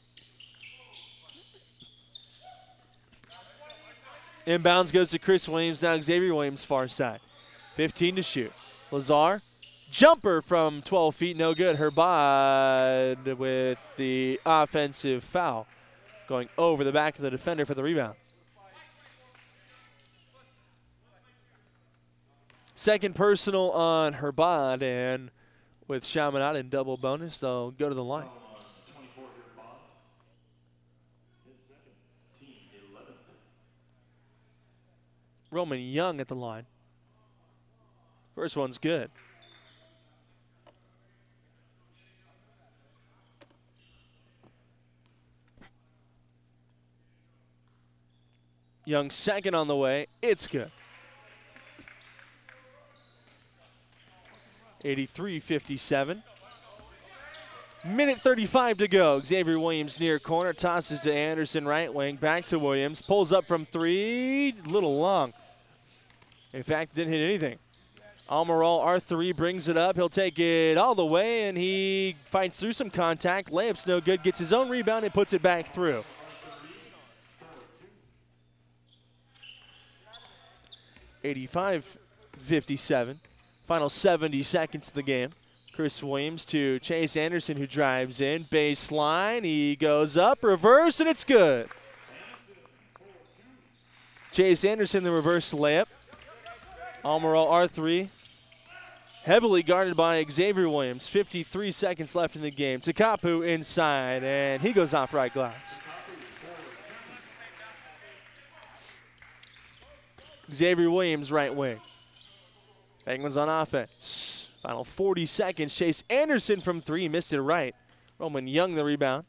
Inbounds goes to Chris Williams. Now Xavier Williams far side. 15 to shoot. Lazar. Jumper from 12 feet. No good. Herbad with the offensive foul. Going over the back of the defender for the rebound. 2nd personal on Herbad, and with Chaminade in double bonus, they'll go to the line. Roman Young at the line. First one's good. Young 2nd on the way. It's good. 83-57. Minute 35 to go. Xavier Williams near corner. Tosses to Anderson, right wing. Back to Williams. Pulls up from 3. Little long. In fact, didn't hit anything. Almiral R3 brings it up. He'll take it all the way, and he fights through some contact. Layup's no good. Gets his own rebound and puts it back through. 85-57. Final 70 seconds of the game. Chris Williams to Chase Anderson, who drives in. Baseline. He goes up. Reverse, and it's good. Chase Anderson, the reverse layup. Almiral R3, heavily guarded by Xavier Williams. 53 seconds left in the game. Takapu inside, and he goes off right glass. Xavier Williams, right wing. Penguins on offense. Final 40 seconds. Chase Anderson from three, missed it right. Roman Young the rebound.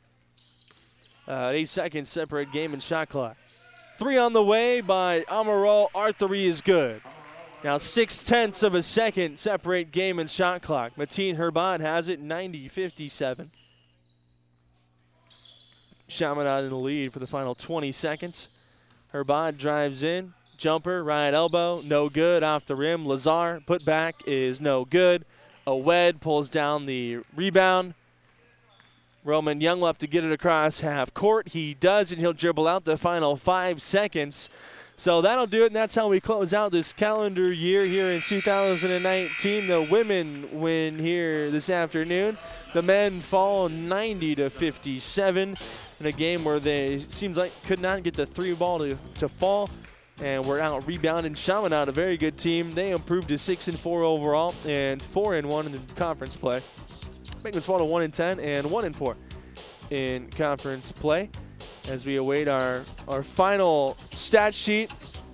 8 seconds separate game and shot clock. Three on the way by Almiral. R3 is good. Now 0.6 of a second separate game and shot clock. Mateen Herbad has it, 90-57. Chaminade in the lead for the final 20 seconds. Herbad drives in. Jumper, right elbow, no good, off the rim. Lazar, put back, is no good. Awed pulls down the rebound. Roman Young will have to get it across half court. He does, and he'll dribble out the final 5 seconds. So that'll do it, and that's how we close out this calendar year here in 2019. The women win here this afternoon. The men fall 90-57 in a game where they seems like could not get the three ball to fall. And we're out rebounding Chaminade, a very good team. They improved to 6-4 overall and 4-1 in the conference play. Penguins fall to 1-10 and 1-4 in conference play. As we await our final stat sheet.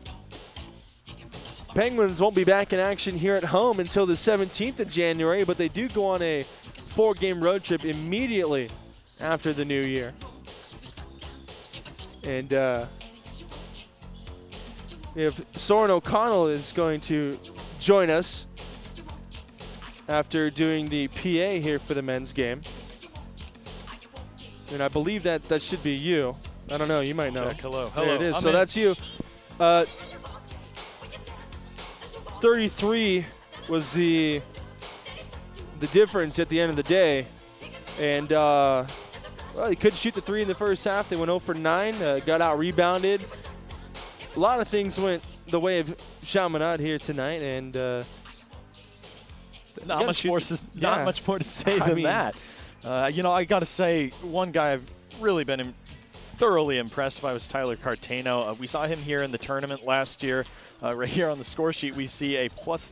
Penguins won't be back in action here at home until the 17th of January, but they do go on a 4-game road trip immediately after the new year. And if Soren O'Connell is going to join us after doing the PA here for the men's game. And I believe that should be you. I don't know. You might know. Check, hello. There it is. I'm so in. that's you. 33 was the difference at the end of the day. And, well, they couldn't shoot the three in the first half. They went 0 for 9, got out-rebounded. A lot of things went the way of Chaminade here tonight, and not much more to say than that. You know, I got to say, one guy I've really been thoroughly impressed by was Tyler Cartano. We saw him here in the tournament last year. Right here on the score sheet, we see a plus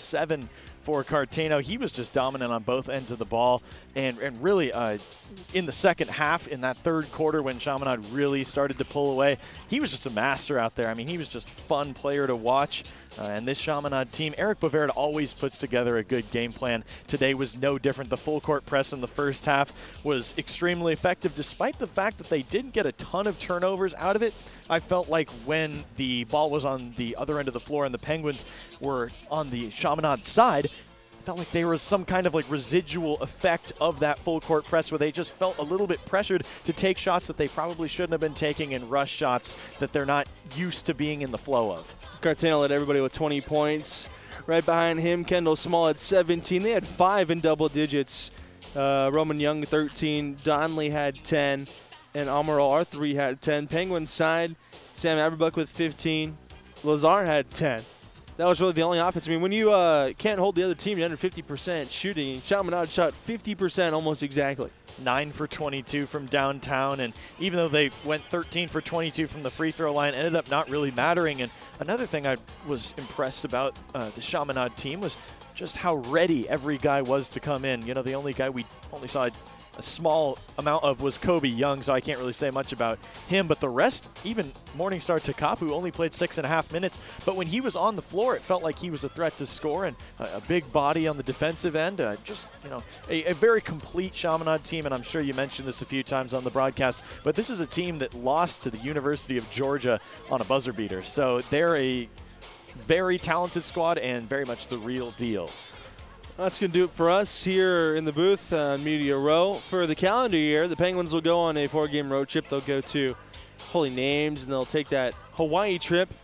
37 for Cartano. He was just dominant on both ends of the ball, and really in the second half, in that third quarter when Chaminade really started to pull away, he was just a master out there. I mean, he was just a fun player to watch. And this Chaminade team, Eric Bovard always puts together a good game plan. Today was no different. The full court press in the first half was extremely effective, despite the fact that they didn't get a ton of turnovers out of it. I felt like when the ball was on the other end of the floor and the Penguins were on the Chaminade side, felt like there was some kind of like residual effect of that full court press where they just felt a little bit pressured to take shots that they probably shouldn't have been taking and rush shots that they're not used to being in the flow of. Cartano led everybody with 20 points. Right behind him, Kendall Small at 17. They had 5 in double digits. Roman Young 13. Donley had 10. And Almiral R3 had 10. Penguins side, Sam Aberbuck with 15. Lazar had 10. That was really the only offense. I mean, when you can't hold the other team, you're under 50% shooting. Chaminade shot 50% almost exactly. 9 for 22 from downtown, and even though they went 13 for 22 from the free throw line, ended up not really mattering. And another thing I was impressed about the Chaminade team was just how ready every guy was to come in. You know, the only guy we only saw a small amount of was Kobe Young, so I can't really say much about him. But the rest, even Morningstar Takapu, only played 6.5 minutes. But when he was on the floor, it felt like he was a threat to score, and a big body on the defensive end. Just, you know, a very complete Chaminade team, and I'm sure you mentioned this a few times on the broadcast, but this is a team that lost to the University of Georgia on a buzzer beater. So they're a very talented squad and very much the real deal. That's going to do it for us here in the booth on Media Row. For the calendar year, the Penguins will go on a 4-game road trip. They'll go to Holy Names, and they'll take that Hawaii trip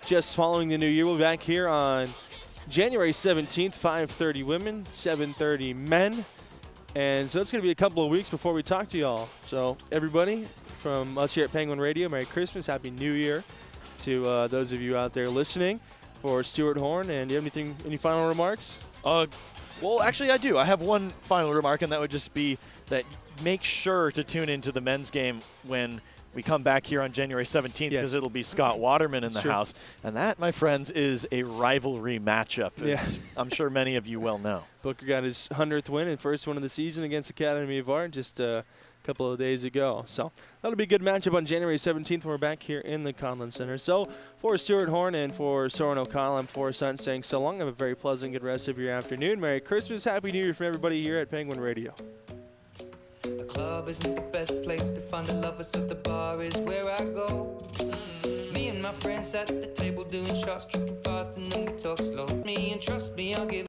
just following the new year. We'll be back here on January 17th, 5:30 women, 7:30 men. And so it's going to be a couple of weeks before we talk to y'all. So everybody from us here at Penguin Radio, Merry Christmas, Happy New Year to those of you out there listening. For Stuart Horn, and do you have any final remarks? Well, actually, I do. I have one final remark, and that would just be that make sure to tune into the men's game when we come back here on January 17th, because it'll be Scott Waterman in the house. And that, my friends, is a rivalry matchup, as I'm sure many of you well know. Booker got his 100th win and first one of the season against Academy of Art just a couple of days ago. So that'll be a good matchup on January 17th when we're back here in the Conlon Center. So for Stuart Horn and for Soren O'Connell, I'm Forrest Hunt saying so long. Have a very pleasant, good rest of your afternoon. Merry Christmas, Happy New Year from everybody here at Penguin Radio. The club isn't the best place to find the lovers, so the bar is where I go. Me and my friends at the table doing shots, tripping fast, and then we talk slow. Me and trust me, I'll give